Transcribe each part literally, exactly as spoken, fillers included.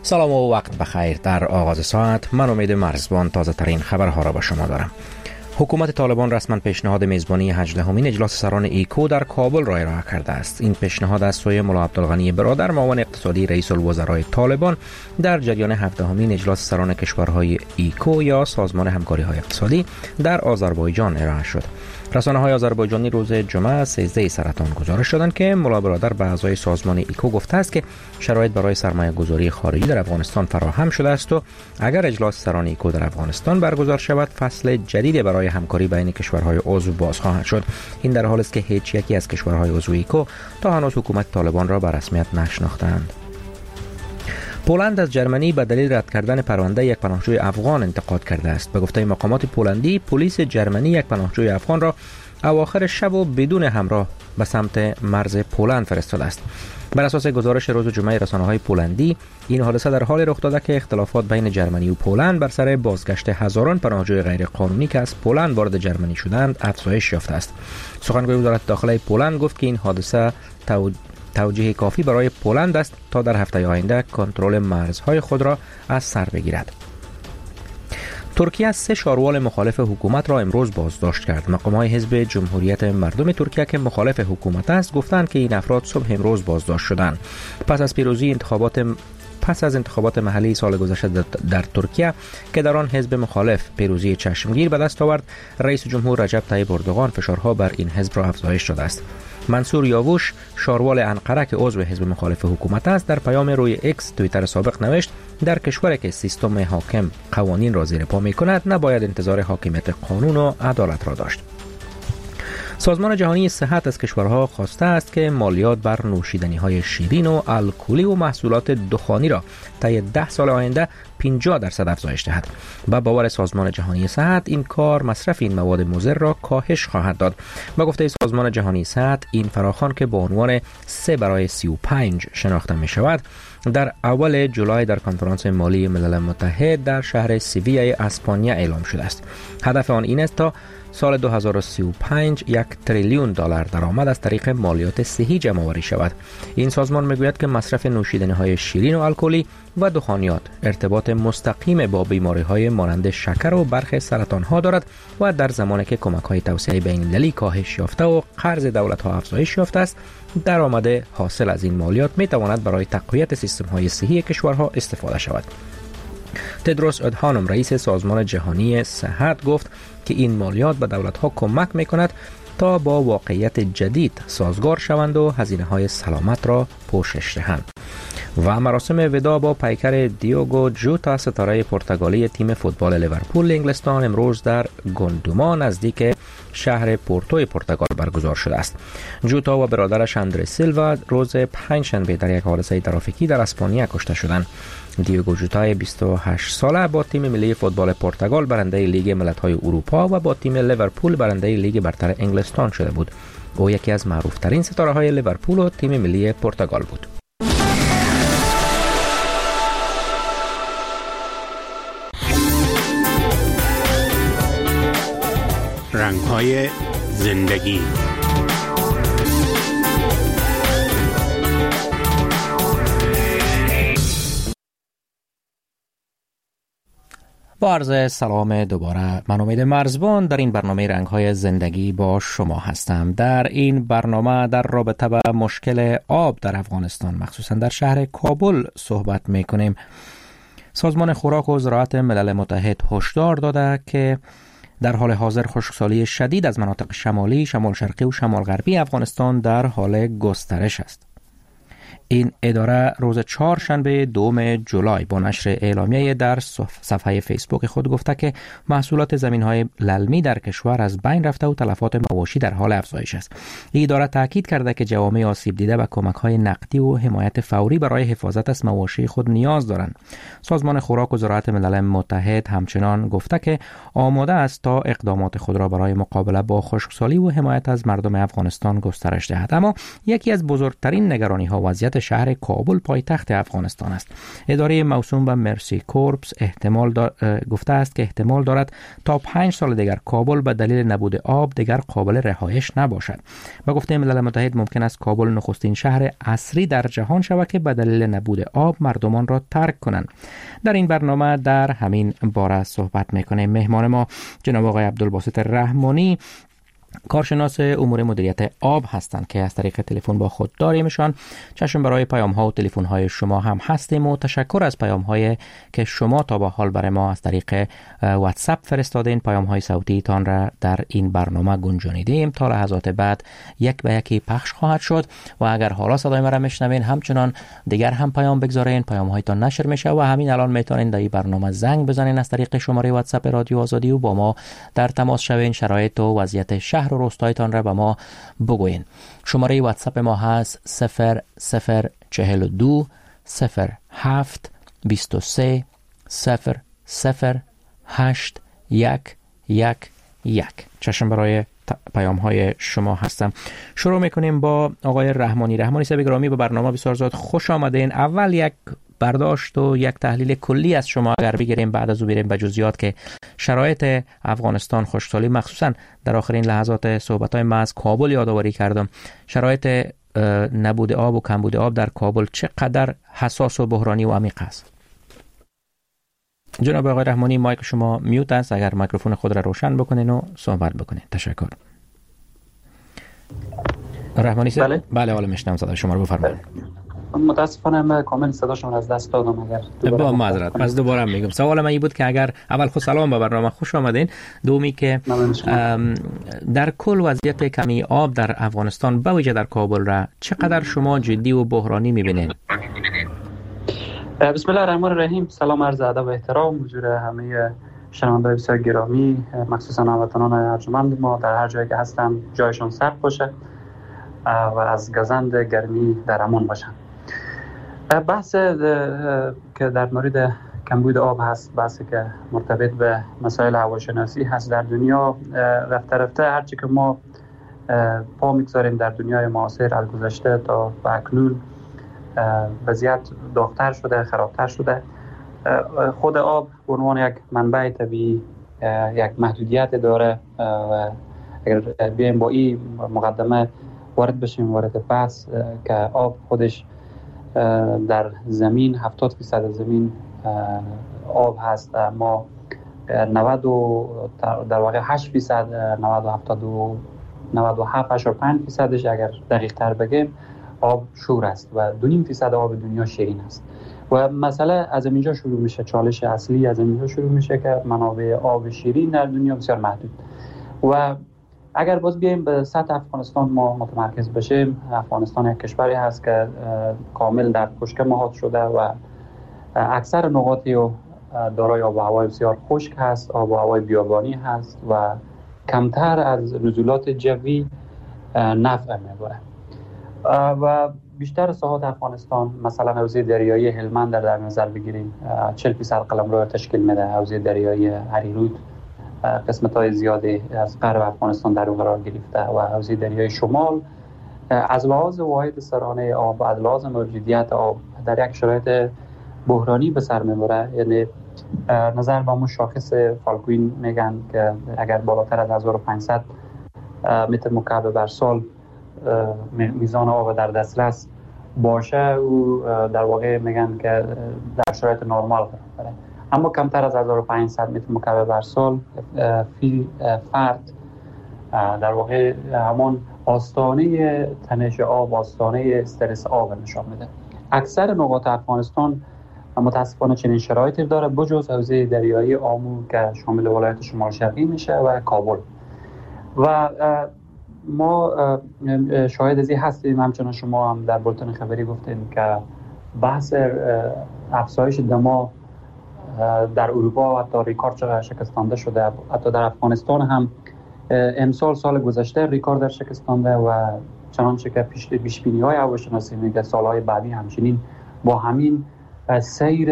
سلام و وقت بخیر. در آغاز ساعت من امید مرزبان تازه ترین خبرها را به شما دارم. حکومت طالبان رسما پیشنهاد میزبانی هجدهمین اجلاس سران ایکو در کابل را ارائه کرده است. این پیشنهاد از سوی ملا عبدالغنی برادر، معاون اقتصادی رئیس الوزرای طالبان، در جریان هفدهمین اجلاس سران کشورهای ایکو یا سازمان همکاری‌های اقتصادی در آذربایجان ارائه شد. رسانه‌های آذربایجانی روز جمعه سیزده سرطان گزارش دادند که ملا برادر به اعضای سازمان ایکو گفته است که شرایط برای سرمایه‌گذاری خارجی در افغانستان فراهم شده است و اگر اجلاس سران ایکو در افغانستان برگزار شود، فصل جدیدی برای همکاری بین کشورهای عضو باز خواهد شد. این در حالی است که هیچ یکی از کشورهای عضو ایکو تا هنوز حکومت طالبان را به رسمیت نشناختند. پولند از جرمنی به دلیل رد کردن پرونده یک پناهجوی افغان انتقاد کرده است. به گفته مقامات پولندی، پلیس جرمنی یک پناهجوی افغان را اواخر شب و بدون همراه به سمت مرز پولند فرستاده است. بر اساس گزارش روز جمعه رسانه‌های پولندی، این حادثه در حال رخ داده که اختلافات بین جرمنی و پولند بر سر بازگشت هزاران پناهجوی غیرقانونی که از پولند وارد جرمنی شدند افزایش یافته است. سخنگوی وزارت داخله پولند گفت که این حادثه تو... توجیه کافی برای پولند است تا در هفته آینده کنترل مرزهای خود را از سر بگیرد. ترکیه سه شاروال مخالف حکومت را امروز بازداشت کرد. مقامات حزب جمهوریت مردم ترکیه که مخالف حکومت است گفتند که این افراد صبح امروز بازداشت شدند. پس از پیروزی انتخابات پس از انتخابات محلی سال گذشته در ترکیه که در آن حزب مخالف پیروزی چشمگیر به دست آورد، رئیس جمهور رجب طیب اردوغان فشارها بر این حزب را افزایش داده است. منصور یاووش، شاروال انقره که عضو حزب مخالف حکومت است، در پیام روی اکس توییتر سابق نوشت در کشوری که سیستم حاکم قوانین را زیر پا می کند نباید انتظار حاکمیت قانون و عدالت را داشت. سازمان جهانی صحت از کشورها خواسته است که مالیات بر نوشیدنی‌های شیرین و الکلی و محصولات دخانی را طی ده سال آینده پنجاه درصد افزایش دهد. با باور سازمان جهانی صحت، این کار مصرف این مواد مضر را کاهش خواهد داد. با گفته سازمان جهانی صحت، این فراخوان که با عنوان سه برای سی و پنج شناخته می شود، در اول جولای در کنفرانس مالی ملل متحد در شهر سویای اسپانیا اعلام شده است. هدف آن این است تا سال دو هزار و سی و پنج یک تریلیون دلار درآمد از طریق مالیات صحی جمع آوری شود. این سازمان میگوید که مصرف نوشیدنی‌های شیرین و الکلی و دخانیات ارتباط مستقیم با بیماری‌های مانند شکر و برخی سرطان‌ها دارد و در زمانی که کمک‌های توسعه بین‌المللی کاهش یافته و قرض دولت‌ها افزایش یافته است، درآمد حاصل از این مالیات می‌تواند برای تقویت سیستم‌های صحی کشورها استفاده شود. تدروس ادهانم، رئیس سازمان جهانی صحت، گفت که این مالیات به دولت‌ها کمک می‌کند تا با واقعیت جدید سازگار شوند و هزینه‌های سلامت را پوشش دهند. و مراسم وداع با پیکر دیوگو جوتا، ستاره پرتغالی تیم فوتبال لیورپول انگلستان، امروز در گوندوما نزدیک شهر پورتوی پرتغال برگزار شده است. جوتا و برادرش اندره سیلوا روز پنجشنبه در یک حادثه ترافیکی در اسپانیا کشته شدند. دیوگو جوتا بیست و هشت ساله با تیم ملی فوتبال پرتغال برنده لیگ ملت‌های اروپا و با تیم لیورپول برنده لیگ برتر انگلستان شده بود. او یکی از معروف‌ترین ستاره‌های لیورپول و تیم ملی پرتغال بود. رنگ‌های زندگی. با عرض سلام دوباره، من امید مرزبان در این برنامه رنگ‌های زندگی با شما هستم. در این برنامه در رابطه با مشکل آب در افغانستان، مخصوصا در شهر کابل صحبت می‌کنیم. سازمان خوراک و زراعت ملل متحد هشدار داده که در حال حاضر خشکسالی شدید از مناطق شمالی، شمال شرقی و شمال غربی افغانستان در حال گسترش است. این اداره روز چهارشنبه دوم جولای با نشر اعلامیه در صفحه فیسبوک خود گفته که محصولات زمین‌های للمی در کشور از بین رفته و تلفات مواشی در حال افزایش است. این اداره تاکید کرده که جوامع آسیب دیده به کمک‌های نقدی و حمایت فوری برای حفاظت از مواشی خود نیاز دارند. سازمان خوراک و زراعت ملل متحد همچنان گفته که آماده است تا اقدامات خود را برای مقابله با خشکسالی و حمایت از مردم افغانستان گسترش دهد. اما یکی از بزرگترین نگرانی‌ها وضعیت وضعیت شهر کابل پایتخت افغانستان است. اداره موسوم به مرسی کورپس احتمال گفته است که احتمال دارد تا پنج سال دیگر کابل به دلیل نبود آب دیگر قابل رهایش نباشد. به گفته ملل متحد ممکن است کابل نخستین شهر عصری در جهان شود که به دلیل نبود آب مردمان را ترک کنند. در این برنامه در همین باره صحبت میکنیم. مهمان ما جناب آقای عبدالباسط رحمانی، کارشناس امور مدیریت آب هستند که از طریق تلفن با خود داریمشان. چشم برای پیام ها و تلفن های شما هم هستیم و تشکر از پیام های که شما تا به حال برای ما از طریق واتساپ فرستادین. پیام های صوتی تان را در این برنامه گنجانیدیم. تا لحظات بعد یک به یکی پخش خواهد شد و اگر حالا صدای مرا میشنوین همچنان دیگر هم پیام بگذارین، پیام هایتان نشر میشه و همین الان میتونین در این برنامه زنگ بزنین از طریق شماره واتساپ رادیو آزادی و با ما در تماس شوین، شرایط و وضعیت شهر و روستایتان را به ما بگوین. شماره واتساپ ما هست صفر صفر چهل و دو صفر هفت بیست و سه صفر صفر هشت یک یک یک. چشم برای پیام های شما هستم. شروع میکنیم با آقای رحمانی. رحمانی صاحب گرامی، به برنامه بسیار زیاد خوش آمدین. اول یک برداشت و یک تحلیل کلی از شما اگر بگیریم، بعد از او بریم به جزئیات که شرایط افغانستان خشکسالی، مخصوصا در آخرین لحظات صحبت‌های ما از کابل یادآوری کردم، شرایط نبود آب و کمبود آب در کابل چقدر حساس و بحرانی و عمیق است. جناب آقای رحمانی، مایک شما میوت است، اگر میکروفون خود را روشن بکنین و صحبت بکنین. تشکر. رحمانی صاحب. بله بله حالا میشنم صدای شما رو، بفرمایید. متاسفانه من کامل صداشون رو از دست دادم. اگر با معذرت پس دوباره میگم، سوال من این بود که اگر اول خود سلام به برنامه، خوش آمدین. دومی که در کل وضعیت کمی آب در افغانستان به ویژه در کابل را چقدر شما جدی و بحرانی میبینید؟ بسم الله الرحمن الرحیم. سلام عرض ادب و احترام حضور همه شنوندگان بسیار گرامی، مخصوصا هموطنان ارجمند ما در هر جایی که هستن جایشان سرد باشه و از گزند گرمی در امان باشن. بحث که در مورد کمبود آب هست، بحثی که مرتبط به مسائل هواشناسی هست در دنیا. رفته رفته هرچی که ما پا میگذاریم در دنیای معاصر از گذشته تا به اکنون وضعیت داغ‌تر شده، خرابتر شده. خود آب به عنوان یک منبع طبیعی یک محدودیت داره و اگر بیایم با این مقدمه وارد بشیم وارد بحث که آب خودش در زمین هفتاد فیصد زمین آب هست، ما نود و در واقع هشت فیصد نود و هفتاد و نود و هفت و پنج فیصدش اگر دقیق تر بگیم آب شور است و دو نیم فیصد آب دنیا شیرین است. و مسئله از اینجا شروع میشه، چالش اصلی از اینجا شروع میشه که منابع آب شیرین در دنیا بسیار محدود. و اگر باز بیایم به سطح افغانستان ما متمرکز بشیم، افغانستان یک کشوری هست که کامل در خشکی محاط شده و اکثر نقاطی و دارای آب و هوای بسیار خشک هست، آب و هوای بیابانی هست و کمتر از نزولات جوی نفع میبره. و بیشتر ساحات افغانستان، مثلا حوزه دریایی هلمند در, در نظر بگیریم، چهل درصد قلمرو تشکیل میده. حوزه دریایی هریرود قسمت‌های زیادی از غرب افغانستان در اون قرار گرفته و حوزه دریای شمال از لحاظ واحد سرانه آب و از لحاظ موجودیت آب در یک شرایط بحرانی به سر میبره. یعنی نظر به همون شاخص فالکوین میگن که اگر بالاتر از هزار و پانصد متر مکعب بر سال میزان آب در دسترس باشه او در واقع میگن که در شرایط نرمال قرار داره. اما کمتر از هزار و پانصد متر مکعب بر سال فی فرد در واقع همون آستانه تنش آب، آستانه استرس آب نشان میده. اکثر نقاط افغانستان متاسفانه چنین شرایطی داره بجز حوزه دریایی آمو که شامل ولایت شمال شرقی میشه و کابل. و ما شاهد ازی هستیم، همچنان شما هم در بولتن خبری گفتین که بحث افزایش دما در اروپا حتی ریکورد شکستانده شده. حتی در افغانستان هم امسال سال گذشته ریکورد در شکستانده و چنانچه که پیش بینی های هواشناسی میگه سالهای بعدی همچنین با همین سیر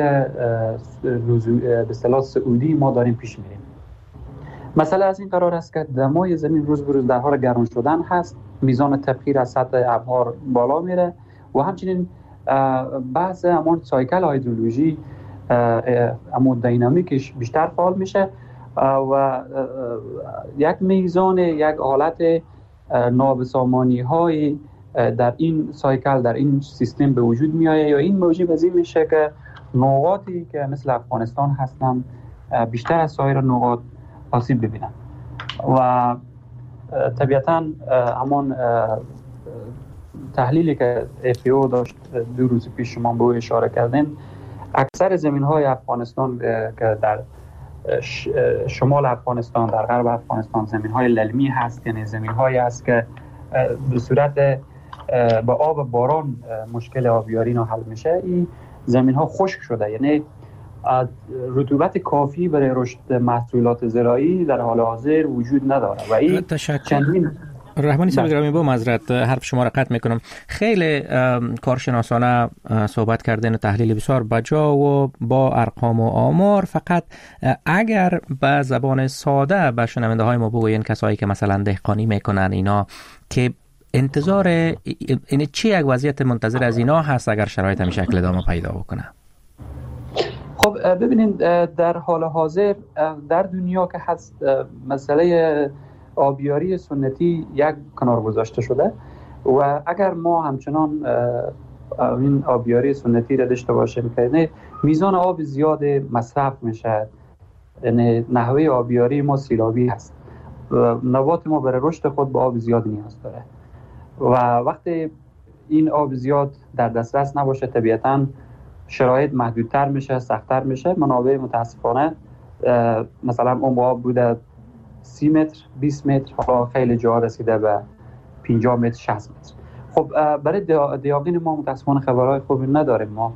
به اصطلاح سعودی ما داریم پیش میریم. مسئله از این قرار است که دمای زمین روز به روز در حال گرم شدن هست، میزان تبخیر از سطح ابحار بالا میره و همچنین بحث همون سایکل هایدرولوژی همون دینامیکش بیشتر فعال میشه و یک میزان یک حالت نابسامانی های در این سایکل در این سیستم به وجود میآید یا این موجب از این میشه که نقاطی که مثل افغانستان هستن بیشتر از سایر نقاط آسیب ببینن و طبیعتاً همون تحلیلی که اف ای او داشت دو روز پیش شما به او اشاره کردین، اکثر زمین های افغانستان که در شمال افغانستان در غرب افغانستان زمین های للمی هست، یعنی زمین هایی هست که به صورت با آب باران مشکل آبیاری حل میشه. این زمین ها خشک شده، یعنی رطوبت کافی برای رشد محصولات زراعی در حال حاضر وجود نداره و این چندین رحمانی صاحب گرامی، با معذرت حرف شما را قطع میکنم. خیلی کارشناسانه صحبت کردن و تحلیل بسیار بجا و با ارقام و آمار. فقط اگر به زبان ساده به شنونده های ما بگوین، کسایی که مثلا دهقانی میکنن اینا، که انتظار این چی یک وضعیت منتظر از اینا هست اگر شرایط همین شکل ادامه پیدا بکنه؟ خب ببینید، در حال حاضر در دنیا که هست مسئله آبیاری سنتی یک کنار گذاشته شده و اگر ما همچنان این آبیاری سنتی را داشته باشیم که میزان آب زیاد مصرف میشه، یعنی نحوه آبیاری ما سیلابی هست، نبات ما برای رشد خود به آب زیاد نیاز داره و وقتی این آب زیاد در دسترس نباشه طبیعتاً شرایط محدودتر میشه، سختتر میشه. منابع متاسفانه مثلا اون آب بوده سی متر، بیست متر، حالا خیلی جا رسیده به پنجاه متر، شصت متر. خب برای دیاقین ما متاسفانه خبرهای خوبی نداریم. ما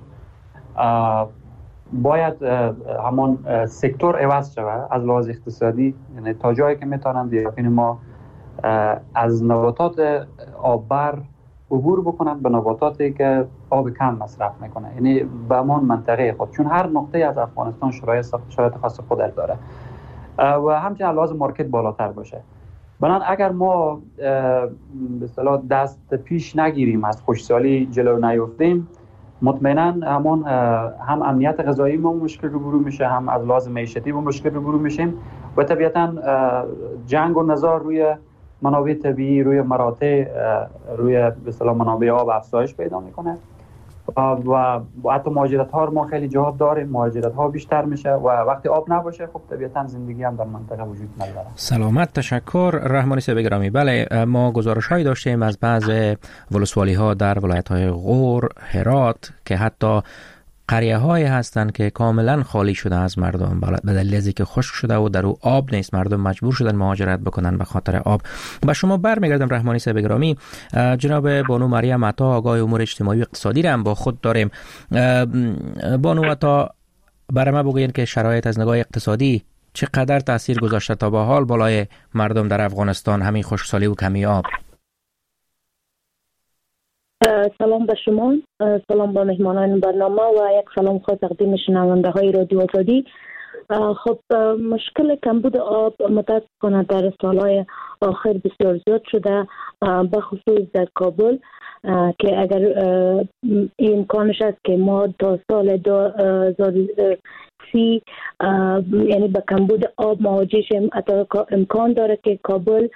باید همان سکتور عوض شود از لحاظ اقتصادی، یعنی تا جایی که میتونن دیاقین ما از نباتات آببر عبور بکنن به نباتاتی که آب کم مصرف میکنه، یعنی به همان منطقه خود، چون هر نقطه از افغانستان شرایط شرایط خاص خود داره و همچنین لحاظ مارکت بالاتر باشه. بنان اگر ما به اصطلاح دست پیش نگیریم، از خشکسالی جلو نیفتیم، مطمئنا همون هم امنیت غذایی ما مشکل روبرو میشه، هم از لحاظ معیشتی ما مشکل روبرو میشیم و طبیعتا جنگ و نزاع روی منابع طبیعی، روی مراتع، روی به اصطلاح منابع آب افزایش پیدا میکنه و حتی مهاجرت ها ما خیلی جهات داریم، مهاجرت ها بیشتر میشه و وقتی آب نباشه خب طبیعتا زندگی هم در منطقه وجود نداره. سلامت، تشکر رحمانی صاحب گرامی. بله، ما گزارش هایی داشتیم از بعض ولسوالی ها در ولایت های غور، هرات که حتی قریه های هستند که کاملا خالی شده از مردم به دلیل از اینکه خشک شده و در او آب نیست، مردم مجبور شدن مهاجرت بکنن به خاطر آب. به شما برمیگردم رحمانی صاحب گرامی. جناب بانو مریم عطا، آگاه امور اجتماعی و اقتصادی را هم با خود داریم. بانو عطا، برای ما بگوین که شرایط از نگاه اقتصادی چقدر تاثیر گذاشته تا به حال بالای مردم در افغانستان همین خشکسالی و کمی آب؟ سلام به شما، سلام به مهمانان برنامه و یک سلام خاص تقدیم شنونده های رادیو آزادی. خب مشکل کمبود آب متاسفانه در سالهای آخر بسیار زیاد شده، به خصوص در کابل که اگر امکانش است که ما تا سال دو هزار و سی یعنی به کمبود آب مواجه شیم، امکان داره که کابل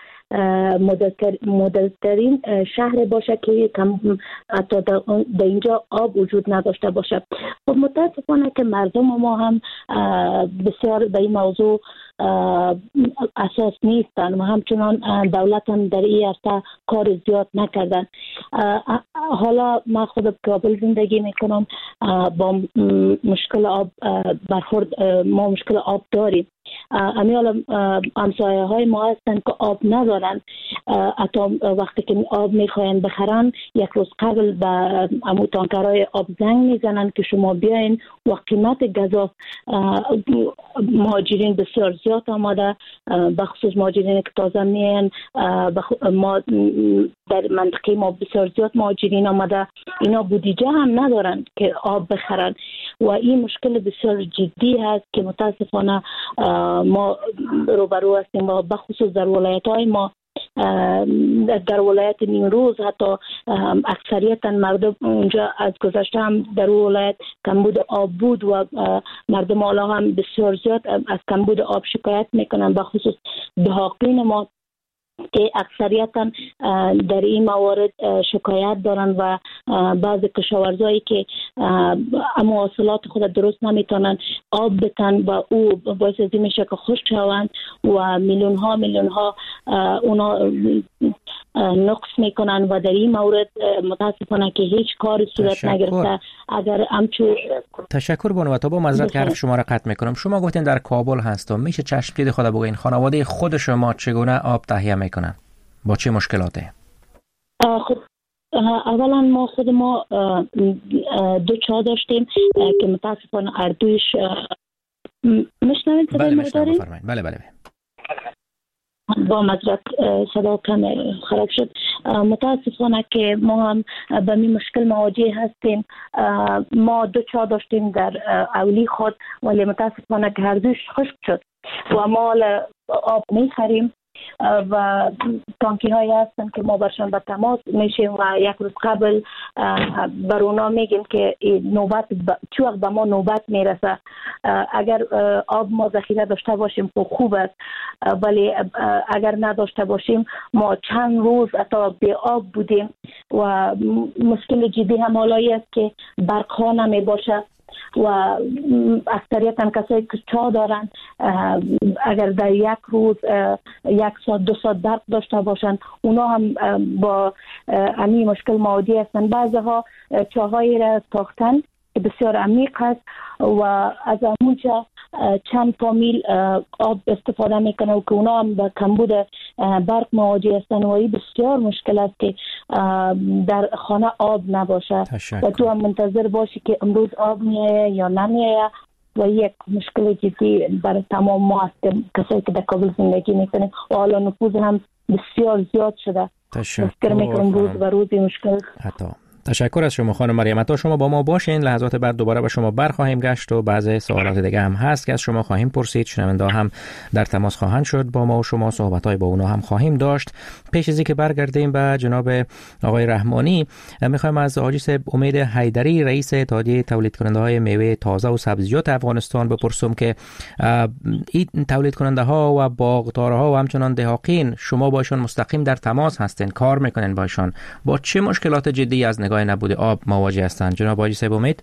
مدلترین شهر باشه که حتی در اینجا آب وجود نداشته باشه. خب متاسفانه که مردم ما هم بسیار به این موضوع اساس نیستن و همچنان دولت هم در این عرصه کار زیاد نکردن. حالا من خود به کابل زندگی میکنم، با مشکل آب برخورد ما مشکل آب داریم. امیال همسایه های ما هستن که آب ندارن، حتی وقتی که آب میخواین بخرن یک روز قبل به امو تانکرهای آب زنگ میزنن که شما بیاین و قیمت گزاف مهاجرین بسیار زیاد آمده، بخصوص مهاجرین که تازه میان ما در منطقه ما بسیار زیاد مهاجرین آمده، اینا بودجه هم ندارن که آب بخرن و این مشکل بسیار جدی هست که متاسفانه ما روبرو هستیم و بخصوص در ولایت های ما در ولایت نیمروز حتی اکثریتا مردم اونجا از گذشته هم در ولایت کمبود آب بود و مردم حالا هم بسیار زیاد از کمبود آب شکایت میکنن، به خصوص دهاقین ما که اکثریتا در این موارد شکایت دارن و بعض کشاورزایی که محصولات خود درست نمیتونن آب بتن و او باعث از این میشه که خشک شوند و میلیون ها میلیون ها اونا نقص میکنن و در این مورد متاسفانه که هیچ کاری صورت نگرفته. اگر همچون تشکر بانو تا با معذرت که حرف شما را قطع میکنم، شما گفتین در کابل هستم، میشه چشم دید خدا بگوین خانواده خود شما چگونه آب تهیه میکنن، با چه مشکلاتی؟ خب اولا ما خود ما دو چا داشتیم که متاسفانه اردویش مشنوید بله مشنوید بفرمایید. بله بله با معذرت صدا کم خراب شد. متاسفانه که ما هم به این مشکل مواجه هستیم. ما دو چا داشتیم در اولی خود ولی متاسفانه که هر دوش خشک شد و ما آب میخریم و تانکی هایی هستن که ما برشان به تماس میشیم و یک روز قبل بر اونا میگیم که نوبت چه وقت به ما نوبت میرسه. اگر آب ما ذخیره داشته باشیم خب خوب است، ولی اگر نداشته باشیم ما چند روز حتی بی آب بودیم و مشکل جدی هم حالایی است که برق ها نمی باشه و اکثریتا کسایی که چا دارن اگر در یک روز یک ساعت دو ساعت برق داشته باشن اونا هم با همین مشکل مواجه هستن. بعضها چاهایی را ساختن که بسیار عمیق است و از همونجا چند فامیل آب استفاده میکنه و که اونا هم با کمبود برق مواجه هستن و این بسیار مشکل است که در خانه آب نباشه تشکر. و تو هم منتظر باشی که امروز آب میایه یا نمیایه و یک مشکل جدی برای تمام ما هستیم کسایی که در کابل زندگی میکنیم و حالا نفوذ هم بسیار زیاد شده. تشکر میکنم روز و روزی مشکل حتی. تشکر از شما خانم مریم. تا شما با ما باشین، لحظات بعد دوباره به شما برخواهیم گشت و بعضی سوالات دیگه هم هست که از شما خواهیم پرسید. شنونده هم در تماس خواهند شد با ما و شما، صحبت‌های با اونا هم خواهیم داشت. پیش از اینکه برگردیم به جناب آقای رحمانی، میخوایم از حاجی صاحب امید حیدری رئیس اتحادیه تولید کننده های میوه تازه و سبزیجات افغانستان بپرسم که این تولید کننده ها و باغدارها و همچنان دهاقین شما باشون مستقیم در تماس هستین، کار میکنین باشون، با چه مشکلات جدی از نگاه نبود آب مواجه هستند؟ جناب حاجی صاحب امید.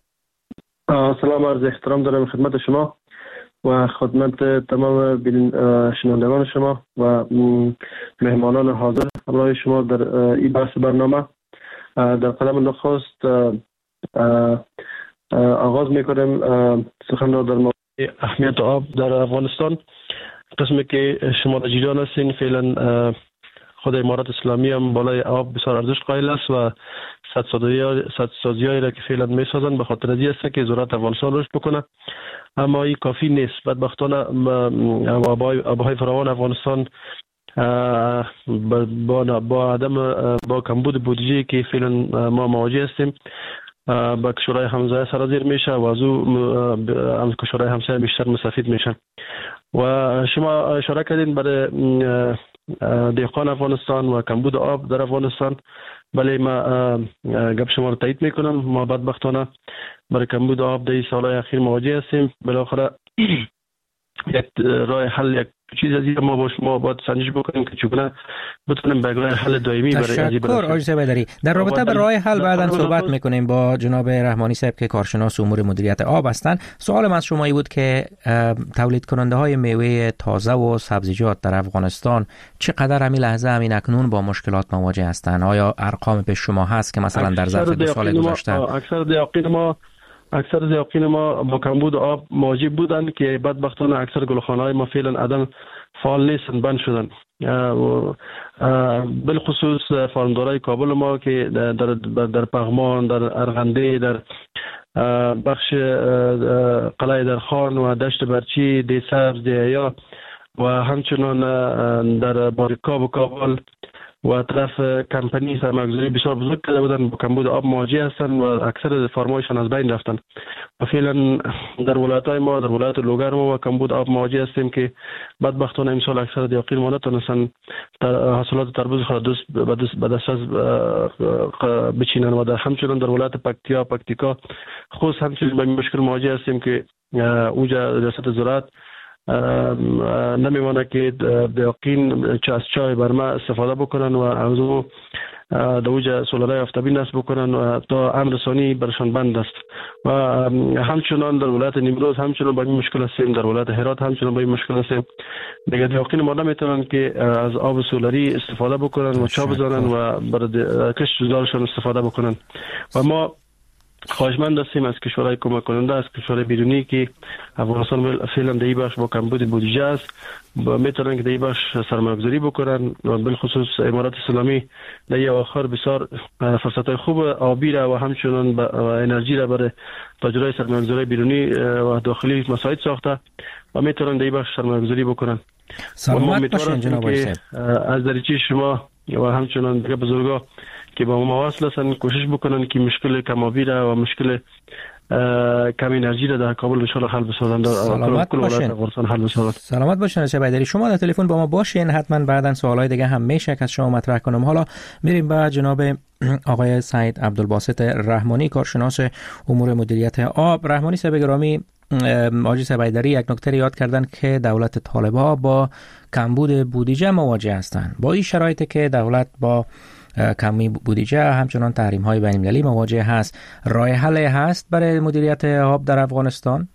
سلام عرض احترام دارم خدمت شما و خدمت تمام شنوندگان شما و مهمانان حاضر همراه شما در این بحث برنامه. در قدم نخست آغاز میکنیم سخن را در مورد اهمیت آب در افغانستان. قسمی که شما را جریان هستین، فعلا خود امارات اسلامی هم بالای آب بسیار ارزش قائل است و سدسازی‌هایی را که فعلا می‌سازند به خاطر از این است که ضرورت افغانستان رشد بکنه، اما این کافی نیست. بدبختانه آب‌های فراوان افغانستان با با عدم با کمبود بودجه که فعلا ما مواجه هستیم با کشورهای همسایه سرازیر میشه و از او کشورهای همسایه بیشتر مستفید میشن. و شما اشاره کردین برای دهقان افغانستان و کمبود آب در افغانستان، بله ما گپ شما رو تایید میکنم. ما بدبختانه برای کمبود آب در این سالهای اخیر مواجه هستیم. بالاخره یک راه حل، یک چیز از این ما با شما باید سنجش بکنیم که چگونه بتونیم به راه حل دائمی برای از این برسیم. تشکر حاجی صاحب. در رابطه با راه حل بعداً صحبت میکنیم با جناب رحمانی صاحب که کارشناس امور مدیریت آب هستند. سوالم از شما ای بود که تولید کننده های میوه تازه و سبزیجات در افغانستان چقدر همین لحظه همین اکنون با مشکلات مواجه هستند؟ آیا ارقام پیش شما هست که مثلا در ظرف دو سال گذشته اکثر دهقان ما اکثر دهقان ما با کمبود آب مواجه بودند که بدبختانه اکثر گلخانه‌های ما فعلا عدم فعال نیستند، بند شدند. بالخصوص فارمدارای کابل ما که در در پغمان، در ارغنده، در بخش قلعه درخان و دشت برچی، دی سبز، دی حیا و همچنان در باریکاب و کابل و طرف کمپانی سرمایه‌گذاری بسیار بزرگ کرده بودن، با کمبود آب مواجه هستند و اکثر فارمایشان از بین رفتن. و فعلا در ولایت‌های ما، در ولایت لوگر ما و کمبود آب مواجه هستیم که بدبختانه امسال اکثر دیاقین ما نتونستن حاصلات تربوز خود دست به دست بچینن و در همچنین در ولایت پکتیا، پکتیکا خصوص همچنین به مشکل مواجه هستیم که اوجا ریاست زراعت نمیمانه که دیاقین چه از چای برمه استفاده بکنن و از او در اوجا سولارای آفتابی نصب بکنن و تا امر ثانی برشان بند است. و همچنان در ولایت نیمروز همچنان با این مشکل هستیم، در ولایت هرات همچنان با این مشکل هستیم. دیگه دیاقین ما نمیتونن که از آب سولاری استفاده بکنن و چا بزنن و برای کشت روزگارشان استفاده بکنن. و ما خواهشمند هستیم از کشورهای کمک کننده، از کشورهای بیرونی که افغانستان فعلا در این بخش با کمبود بودجه است، میتونن که در این بخش سرمایه‌گذاری بکنن و بالخصوص امارات اسلامی در این اواخر بسیار فرصت‌های خوب آبی را و همچنین انرژی را برای تاجرای سرمایه‌گذاری بیرونی و داخلی مساعد ساخته و میتونن در این بخش سرمایه‌گذاری بکنن. سلامت باشین جناب آقای صاحب. از دریچه شما و همچنین دیگه بزرگا که با ما وصل هستن کوشش بکنن که مشکل کمابی را و مشکل کم انرژی را در کابل ان شاء الله حل بسازن. سلامت باشین. حل بسازن. سلامت باشین شب بیداری. شما در تلفن با ما باشین، حتما بعداً سوالای دیگه هم میشه که از شما مطرح کنم. حالا میریم به جناب آقای سعید عبدالباسط رحمانی، کارشناس امور مدیریت آب. رحمانی صاحب گرامی، آقای سبیدری یک نکته یاد کردن که دولت طالبان با کمبود بودجه مواجه هستند. با این شرایطی که دولت با کمی بودجه همچنان تحریم های بین المللی مواجه هست، راه حل هست برای مدیریت آب در افغانستان؟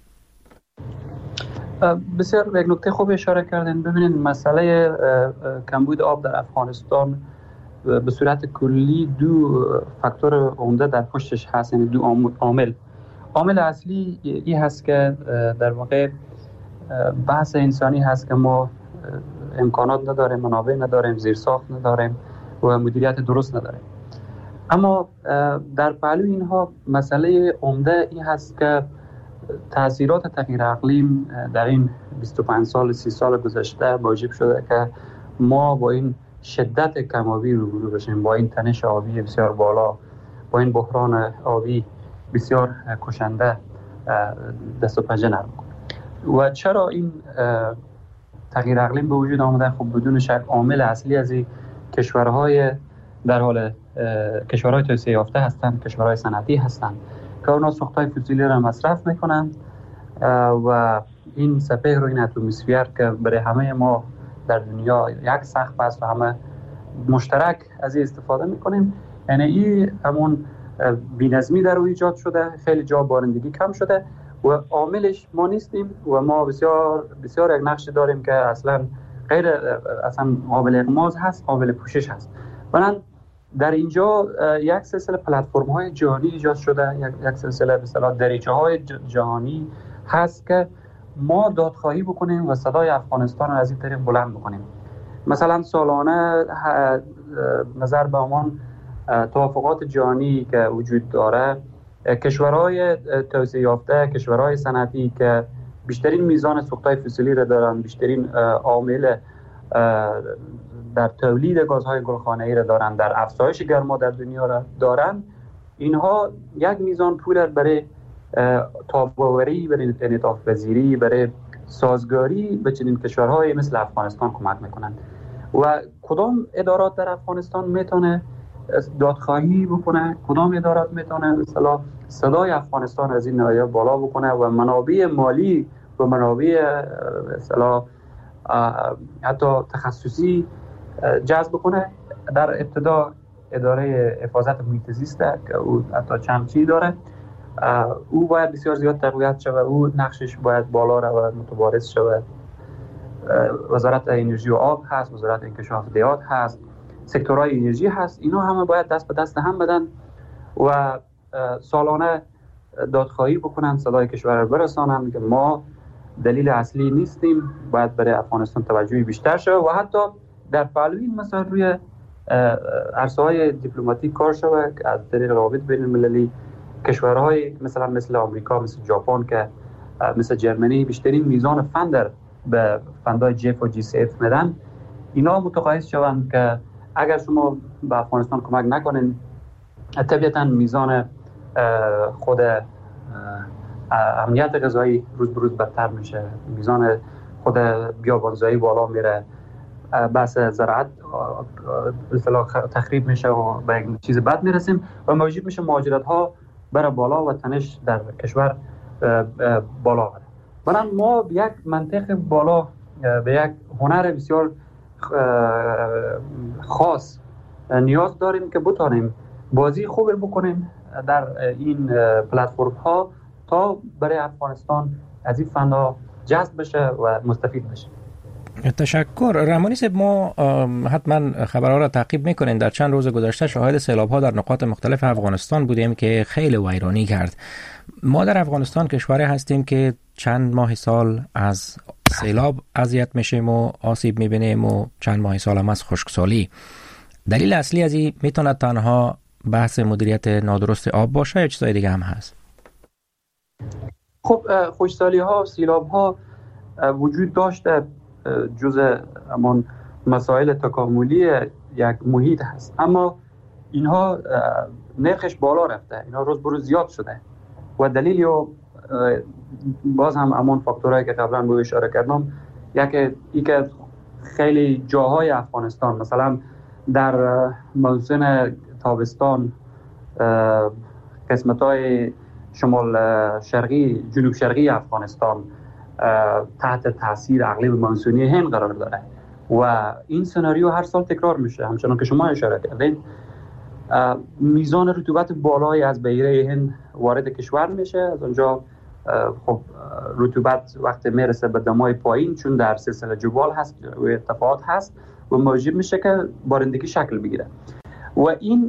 بسیار یک نکته خوب اشاره کردین. ببینید مسئله کمبود آب در افغانستان به صورت کلی دو فاکتور عمده در پشتش هست، یعنی دو عامل. عامل اصلی این هست که در واقع بحث انسانی هست که ما امکانات نداریم، منابع نداریم، زیرساخت نداریم و مدیریت درست نداریم. اما در پهلوی اینها مسئله عمده این هست که تأثیرات تغییر اقلیم در این بیست و پنج سال سی سال گذشته موجب شده که ما با این شدت کم‌آبی روبرو بشیم، با این تنش آبی بسیار بالا، با این بحران آبی بسیار کشنده دست و پنجه نرم کنیم. و چرا این تغییر اقلیم به وجود آمده؟ خب بدون شک عامل اصلی از این کشورهای در حال کشورهای توسعه یافته هستند، کشورهای صنعتی هستند که اونا سوختهای فسیلی را مصرف میکنن و این سپهر و این اتمسفر که برای همه ما در دنیا یک سقف است و همه مشترک از این استفاده میکنیم، یعنی این همون بی‌نظمی در روی ایجاد شده، خیلی جا بارندگی کم شده و عاملش ما نیستیم و ما بسیار بسیار یک نقش داریم که اصلا غیر اصلا قابل اغماض هست، قابل پوشش هست. بنابراین در اینجا یک سلسله پلتفرم‌های جهانی ایجاد شده، یک یک سلسله به اصطلاح دریچه‌های جهانی هست که ما دادخواهی بکنیم و صدای افغانستان رو از این طریق بلند بکنیم. مثلا سالانه نظر به عنوان توافقات جهانی که وجود داره، کشورهای توسعه یافته، کشورهای صنعتی که بیشترین میزان سوختهای فسیلی را دارن، بیشترین عامل در تولید گازهای گلخانه‌ای را دارن، در افزایش گرما در دنیا را دارن، اینها یک میزان پول برای تاب‌آوری، برای انعطاف پذیری، برای سازگاری به چنین کشورهای مثل افغانستان کمک میکنن. و کدام ادارات در افغانستان میتونه دادخواهی بکنه، کدام ادارات میتونه مثلا صدای افغانستان از این ناحیه بالا بکنه و منابع مالی و منابع مثلا حتی تخصصی جذب کنه؟ در ابتدا اداره حفاظت محیط زیست که او حتی چند چی داره، او باید بسیار زیاد تقویت شود، او نقشش باید بالا رود، متبارز شود. وزارت انرژی و آب هست، وزارت انکشاف دیات هست، سکتورهای انرژی هست، اینا همه باید دست به دست هم بدن و سالانه دادخواهی بکنن، صدای کشور رو برسانن که ما دلیل اصلی نیستیم، باید برای افغانستان توجهی بیشتر شود و حتی در پهلوی مثلا روی عرصه‌های دیپلماتیک کار شود که از طریق روابط بین المللی کشورهای مثلا مثل آمریکا، مثل ژاپن که مثل جرمنی بیشترین میزان فندر به فندای جف و جی سی اف میدن، اینا متقاعد شوند که اگر شما به افغانستان کمک نکنین طبیعتاً میزان خود امنیت غذایی روز به روز بدتر میشه، میزان خود بیابانزایی بالا میره، بحث زراعت اصطلاح تخریب میشه و به یک چیز بد میرسیم و موجب میشه مهاجرت ها بره بالا و تنش در کشور بالا بره. بنابراین ما به یک منطق بالا، به یک هنر بسیار خاص نیاز داریم که بتانیم بازی خوبی بکنیم در این پلتفرم ها تا برای افغانستان از این فنا جذب بشه و مستفید بشه. تشکر. رحمانی صاحب، ما حتما خبرها را تعقیب میکنین. در چند روز گذشته شاهد سیلاب ها در نقاط مختلف افغانستان بودیم که خیلی ویرانی کرد. ما در افغانستان کشوری هستیم که چند ماه سال از سیلاب اذیت میشیم و آسیب میبینیم و چند ماه سال هم از خشکسالی. دلیل اصلی از این میتونه تنها بحث مدیریت نادرست آب باشه یا چیزای دیگه هم هست؟ خب خشکسالی ها و سیلاب ها وجود داشته، جزء امان مسائل تکاملی یک محیط هست، اما اینها نرخش بالا رفته، اینها روز به روز زیاد شده و دلیلی و باز هم امان فاکتورهایی که قبلا به اشاره کردم، یکی ای که خیلی جاهای افغانستان مثلا در موسم تابستان قسمت‌های شمال شرقی جنوب شرقی افغانستان تحت تاثیر اقلیم مانسونی هند قرار داره و این سناریو هر سال تکرار میشه. همچنان که شما اشاره کردین میزان رطوبت بالایی از بحیره هند وارد کشور میشه، از اونجا خب رطوبت وقتی میرسه به دمای پایین چون در سلسله جبال هست و ارتفاعات هست و موجب میشه که بارندگی شکل بگیره و این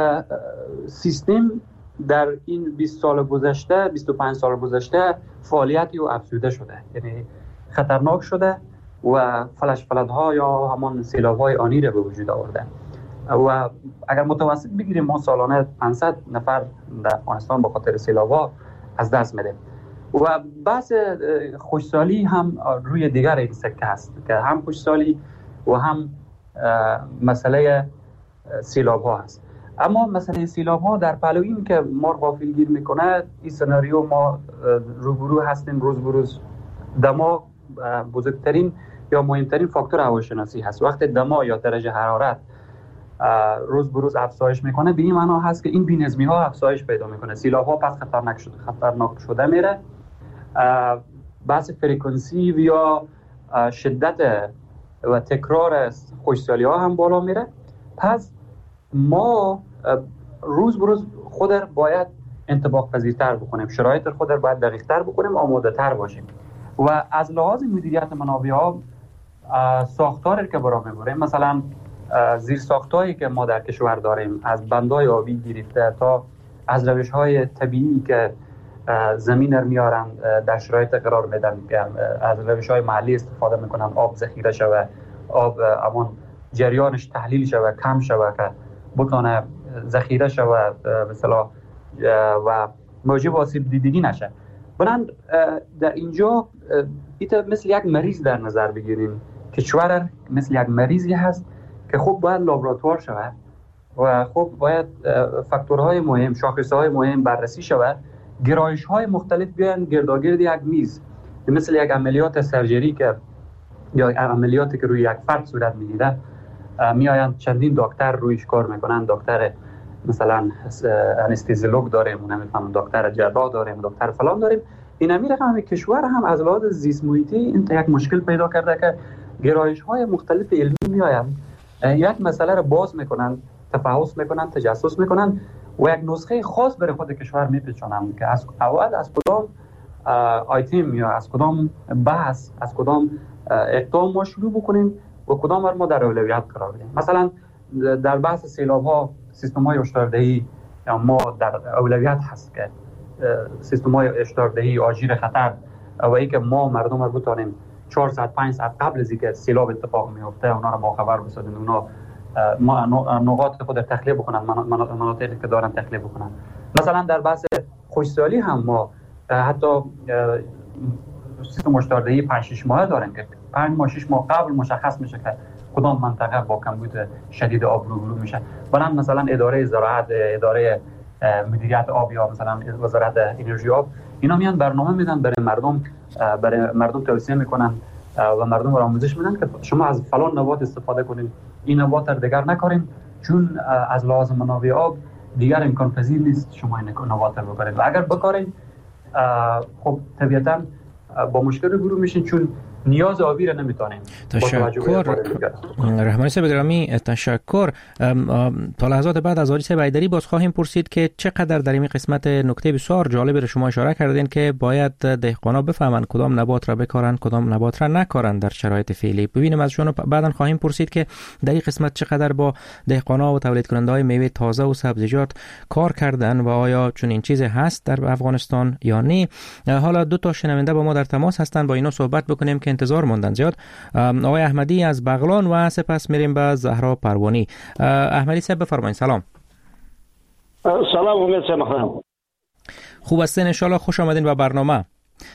سیستم در این بیست سال گذشته بیست و پنج سال گذشته فعالیتی و افزوده شده، یعنی خطرناک شده و فلش فلدها یا همان سیلاب‌های آنی را به وجود آورده و اگر متوسط بگیریم ما سالانه پانصد نفر در افغانستان به خاطر سیلاب‌ها از دست میدیم و بحث خشکسالی هم روی دیگر این سکه هست که هم خشکسالی و هم مسئله سیلاب‌ها هست. اما مسئله سیلاب‌ها در پهلو این که ما غافلگیر میکنه، این سناریو ما روبرو هستیم روز به روز. دما بزرگترین یا مهمترین فاکتور هواشناسی هست. وقتی دما یا درجه حرارت روز به روز افزایش میکنه، به این معنا هست که این بی‌نظمی ها افزایش پیدا میکنه، سیلاب‌ها پس خطرناک شده خطرناک شده میره، بحث فرکانسی یا شدت و تکرار خشکسالی ها هم بالا میره. پس ما روز به روز خود باید انطباق پذیرتر بکنیم، شرایط خود را باید دقیق‌تر بکنیم، آماده تر باشیم و از لحاظ مدیریت منابع ها ساختاری که برای میبریم، مثلا زیر ساختایی که ما در کشور داریم، از بندای آبی گرفته تا از روش‌های طبیعی که زمین رو میارن در شرایط قرار میدن، از روش‌های محلی استفاده میکنن، آب ذخیره شوه، آب امان جریانش تحلیل شوه، کم شوه که بتونه ذخیره شوه مثلا و موجب آسیب دیدگی نشه. بنابراین در اینجا ایت مثل یک مریض در نظر بگیریم، کشور مثل یک مریضی هست که خوب باید لابراتوار شود و خوب باید فاکتورهای مهم، شاخصهای مهم بررسی شود، گرایش‌های مختلف بیان گرداگرد یک میز، مثل یک عملیات سرجری که یا عملیاتی که روی یک فرد صورت میگیره، میآیند چندین دکتر رویش کار میکنن، دکتر مثلا انستزیولوگ داریم، نمیفهم دکتر جراح داریم، دکتر فلان داریم. این امیر رقم کشور هم از لحاظ زیست محیطی این یک مشکل پیدا کرده که گرایش‌های مختلف علمی میآیند یک مسئله رو باز میکنن، تفحص میکنن، تجسس میکنن و یک نسخه خاص برای خود کشور میپیچونن که از اول از کدام آیتم یا از کدام بحث، از کدام اقدام ما شروع بکنیم و کدام رو ما در اولویت قرار بدیم. مثلا در بحث سیلاب ها سیستم های هشداردهی ما در اولویت هست که سیستم های هشداردهی آژیر خطر و ای که ما مردم رو بتونیم چهار ساعت پنج ساعت قبل از اینکه سیلاب اتفاق میفته اونا رو باخبر بسازیم، اونا نقاط خود تخلیه بکنن، مناطقی که دارن تخلیه بکنن. مثلا در بحث خشکسالی هم ما حتی سیستم هشداردهی پنج شش ماهه داریم که پنج ماه شش ماه قبل مشخص میشه که کدام منطقه با کمبود شدید آب روبرو میشه. برام مثلا اداره زراعت، اداره مدیریت آب یا مثلا وزارت انرژی آب، اینا میان برنامه میدن برای مردم، برای مردم توصیه میکنن و مردم را آموزش میدن که شما از فلان نبات استفاده کنین، این نبات را دیگر نکارین، چون از لحاظ منابع آب دیگر امکان پذیر نیست شما این نبات را بکارین و اگر بکارین خب طبیعتا با مشکل روبرو میشین، چون نیاز آبی را نمیتونیم. تشکر رحمانی صاحب گرامی، تشکر. تا لحظات بعد از آقای صاحب حیدری باز خواهیم پرسید که چقدر در این قسمت نکته بسیار جالب را شما اشاره کردین که باید دهقانا بفهمند کدام نبات را بکارن کدام نبات را نکارن در شرایط فعلی. ببینیم از شما بعداً خواهیم پرسید که در این قسمت چقدر با دهقانا و تولید کننده های میوه تازه و سبزیجات کار کردن و آیا چون این چیز هست در افغانستان یا نه. حالا دو تا شنونده با ما در تماس هستند، با اینا صحبت بکنیم که انتظار موندن زیاد. آقای احمدی از بغلان و سپس میریم به زهرا پروانی. احمدی صاحب بفرمایید. سلام. سلام، امید سلام. خوب هستین ان شاء الله؟ خوش آمدین به برنامه.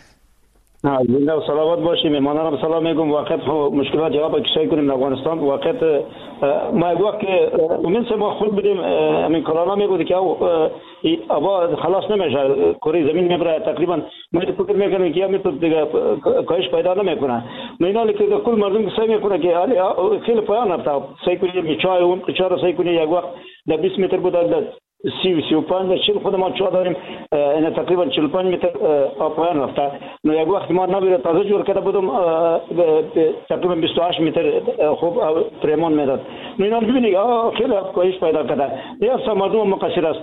زنده و سلامت باشیم. مهمانانم سلام میگم. واقعا مشکلات جواب کشای کنیم افغانستان. واقعا ما وقت امید ما خود بدیم همین کلانا میگه که آبا خلاص نمیشه، کره زمین میبره تقریبا. ما فکر میکنیم که همین تو دیگه کاهش پیدا نمیکنه. مینا که کل مردم سعی میکنه که خیلی پایان رفته. سعی کنیم چای اون چهار سعی کنیم یک وقت در بیست متر بود سی و سی و پنج و چهل خود ما چهار داریم، این تقریبا چهل و پنج متر آب پایان رفته. نو یک وقت ما نبیره تازه جور کرده بودم تقریبا بیست و هشت متر خوب پریمان میداد. نو اینا ببینید خیلی کاهش پیدا کرده. یا مردم مقصر است.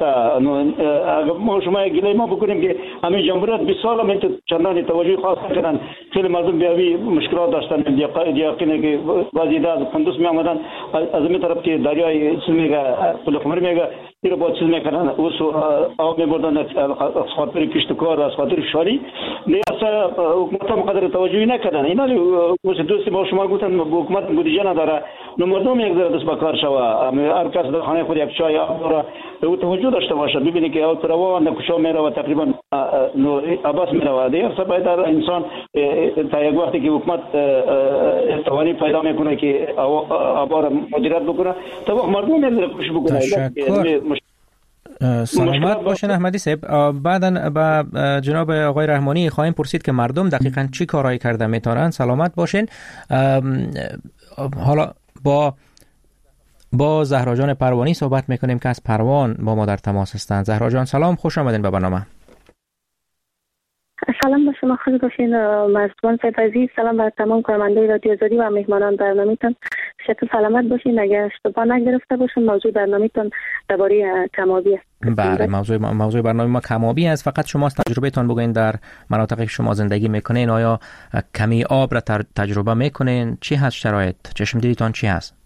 ما شما گله ما بکنیم که همین جمهوریت بیست سال من چندان توجه خاص کردن. خیلی مردم بیاوی مشکلات داشتن. دیاقینه که بعضی از قندوز می آمدن از این طرف که دریای چیز میگه پلخمر میگه این با چیز میکنن او آب میبردن از خاطر کشتکار از خاطر شاری. نیاسا حکومت هم قدر توجهی نکردن. اینا مثل دوستی با شما گفتن حکومت بودجه نداره. نو مردم یک ذره دست بکار شوه. هر کس در خانه خود یک چای آب داره او توجه داشته باشه. ببینید که آب روا نکشا میره و تقریبا نو عباس میره. دیگر سبای در انسان تا یک وقتی که حکومت توانی پیدا میکنه که آب را مدیریت بکنه تا وقت مردم میره خوش بکنه. سلامت باشین احمدی صاحب. بعدن با جناب آقای رحمانی خواهیم پرسید که مردم دقیقاً چی کارایی کرده میتونن. سلامت باشین. حالا با با زهرا جان پروانی صحبت میکنیم که از پروان با ما در تماس هستند. زهرا جان سلام، خوش آمدین به برنامه. سلام به شما، خوش باشین مرزبان صاحب عزیز. سلام بر تمام کارمندای رادیو آزادی و مهمانان برنامه‌تون. شکر سلامت باشین. اگر اشتباه نگرفته باشم موضوع برنامه‌تون درباره کم‌آبی است. بله، موضوع موضوع برنامه ما کم‌آبی است. فقط شما از تجربه‌تان بگوین در مناطقی که شما زندگی میکنین آیا کمی آب را تجربه میکنین؟ چی هست شرایط؟ چشم دیدتان چی هست؟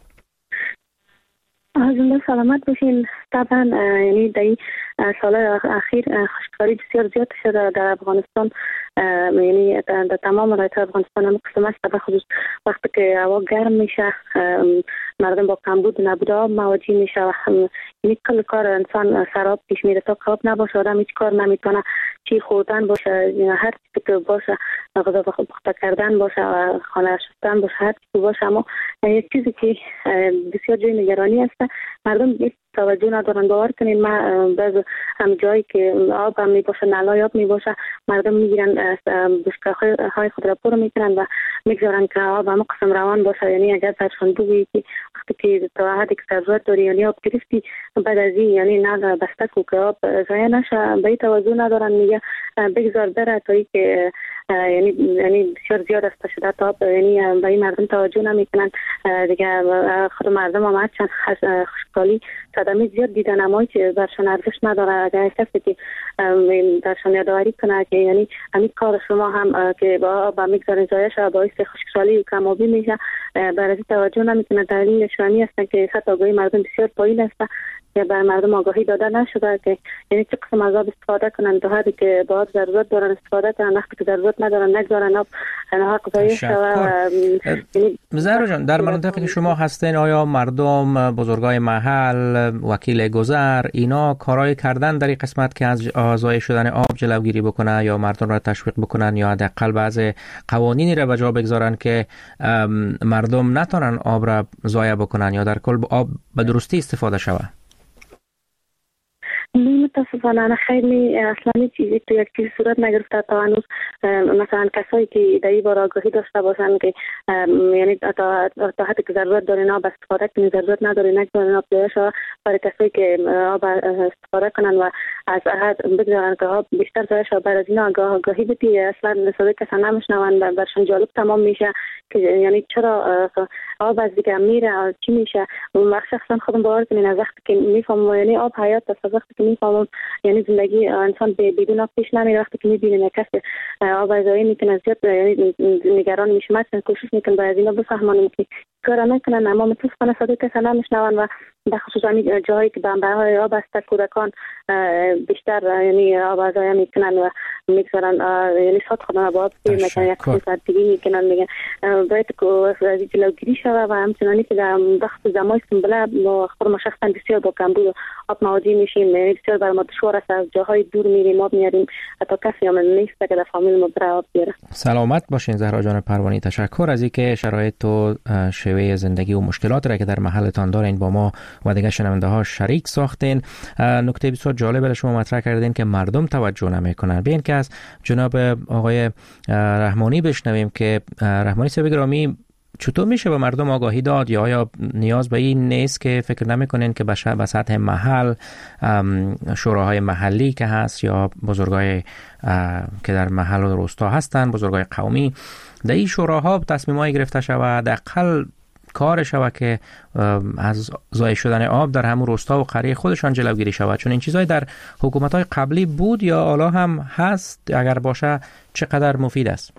زنده سلامت باشین. طبعا یعنی در سال اخیر خشکسالی بسیار زیاد شده در افغانستان. یعنی در تمام ولایت‌های افغانستان هم قسم است. به خصوص وقتی که هوا گرم میشه مردم با کمبود نبود آب مواجه میشه و یعنی کل کار انسان سراب پیش میره. تا آب نباشه آدم هیچ کار نمیتونه، چی خوردن باشه، هر چیزی که باشه، غذا پخته کردن باشه و خانه شستن باشه، هر چیزی باشه. اما یک چیزی که بسیار جای نگرانی است، مردم توجه ندارن. باور کنین ما بعض هم جایی که آب هم میباشه، نلای آب میباشه، مردم میگیرن بشکه های خود را پر میکنن و میگذارن که آب هم قسم روان باشه. یعنی اگر در صندوقی که وقتی که تا حدی که ضرورت داری یعنی آب گرفتی بعد از این یعنی نه بسته کو که آب ضایع نشه، به توجه ندارن. میگه بگذار بره تا ای که یعنی یعنی بسیار زیاد است شده تا آب، یعنی به این مردم توجه نمیکنن دیگه. خود مردم هم هرچند خشکسالی صدمه زیاد دیدن اما که برشان ارزش نداره. اگر کسی که درشان یادآوری کنه که یعنی همین کار شما هم که با آب میگذارین ضایع شده باعث خشکسالی و کم‌آبی میشه، برای توجه نمیکنه. دلیلش همین است که سطح آگاهی مردم بسیار پایین است. یا بر مردم آگاهی داده نشده که یعنی چه قسم از آب استفاده کنند، تا حدی که با آب ضرورت دارن استفاده کنند، وقتی که ضرورت ندارن نگذارن آب ناحق ضایع شود. زهرا جان، در مناطقی که شما هستین آیا مردم، بزرگای محل، وکیل گذر، اینا کارای کردن در این قسمت که از ضایع شدن آب جلوگیری بکنه یا مردم را تشویق بکنن یا حداقل بعض قوانینی را به جا بگذارن که مردم نتونن آب را ضایع بکنن یا در کل آب به درستی استفاده شود؟ متاسفانه خیلی اصلا چیزی تو یک چیز صورت نگرفته تا هنوز. مثلا کسایی که در این باره آگاهی داشته باشن که یعنی تا تا حدی که ضرورت دارین آب استفاده کنین، ضرورت ندارین نگذارین آب ضایع شود. برای کسایی که آب استفاده کنن و از حد بگذارن که آب بیشتر ضایع شود، برای اینا آگاه آگاهی بدی. اصلا صدای کسا نمیشنون، برشون جالب تمام میشه که یعنی چرا آب از دیگه میره، چی میشه. من شخصا خودم باور کنین از وقتی که میفهمم یعنی آب حیات است، از وقتی که میفهمم یعنی زندگی انسان بدون آب پیش نمیره. وقتی که میبینه کسی آب ضایع میکنه زیاد یعنی نگران میشه. مثلا کوشش میکنم باید اینا بفهمونم که کار نکنن، اما متاسفانه صدای کسی نمیشنون و به خصوص همین جایی که بنبه‌های آب است کودکان بیشتر یعنی آب ضایع میکنن و میگذارن یعنی صد خودم با آب سیر میکنن، یک ساعت دیگه میکنن. میگن باید که جلوگیری شود و همچنانی که در بخصوص دمای سنبله ما خود ما شخصا بسیار با کمبود آب مواجه میشیم. یعنی بسیار بر ما دشوار است، از جاهای دور میریم آب میاریم، حتی کسی هم نیست که در فامیل ما برای آب بیاره. سلامت باشین زهرا جان پروانی. تشکر از اینکه شرایط و شیوه زندگی و مشکلات را که در محلتان دارین با ما و دیگه شنونده ها شریک ساختین. نکته بسیار جالب شما مطرح کردین که مردم توجه نمیکنن. بیاین که از جناب آقای رحمانی بشنویم که رحمانی صاحب گرامی، چطور میشه به مردم آگاهی داد یا آیا نیاز به این نیست که فکر نمیکنین که به سطح محل شوراهای محلی که هست یا بزرگای که در محل و روستا هستن، بزرگای قومی، در این شوراها تصمیمایی گرفته شود، دقیقاً کار شود که از ضایع شدن آب در همون روستا و قریه خودشان جلوگیری شود؟ چون این چیزای در حکومت‌های قبلی بود یا حالا هم هست؟ اگر باشه چقدر مفید است؟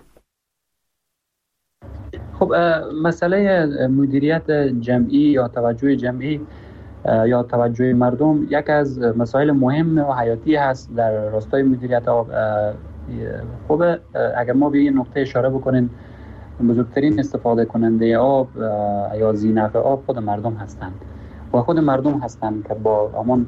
خب مسئله مدیریت جمعی یا توجه جمعی یا توجه مردم یک از مسائل مهم و حیاتی هست در راستای مدیریت آب. خب اگر ما به این نقطه اشاره بکنیم، بزرگترین استفاده کننده آب یا ذینفع آب خود مردم هستند و خود مردم هستند که با همان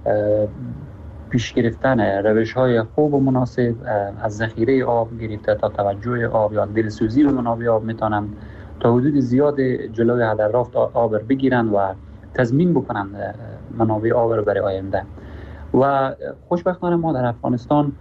پیش گرفتن روش‌های خوب و مناسب از ذخیره آب گرفته تا توجه آب یا دلسوزی به منابع آب میتونن تا حدود زیاد جلوی هدررفت آب بگیرن و تضمین بکنن منابع آب رو برای آینده. و خوشبختانه ما در افغانستان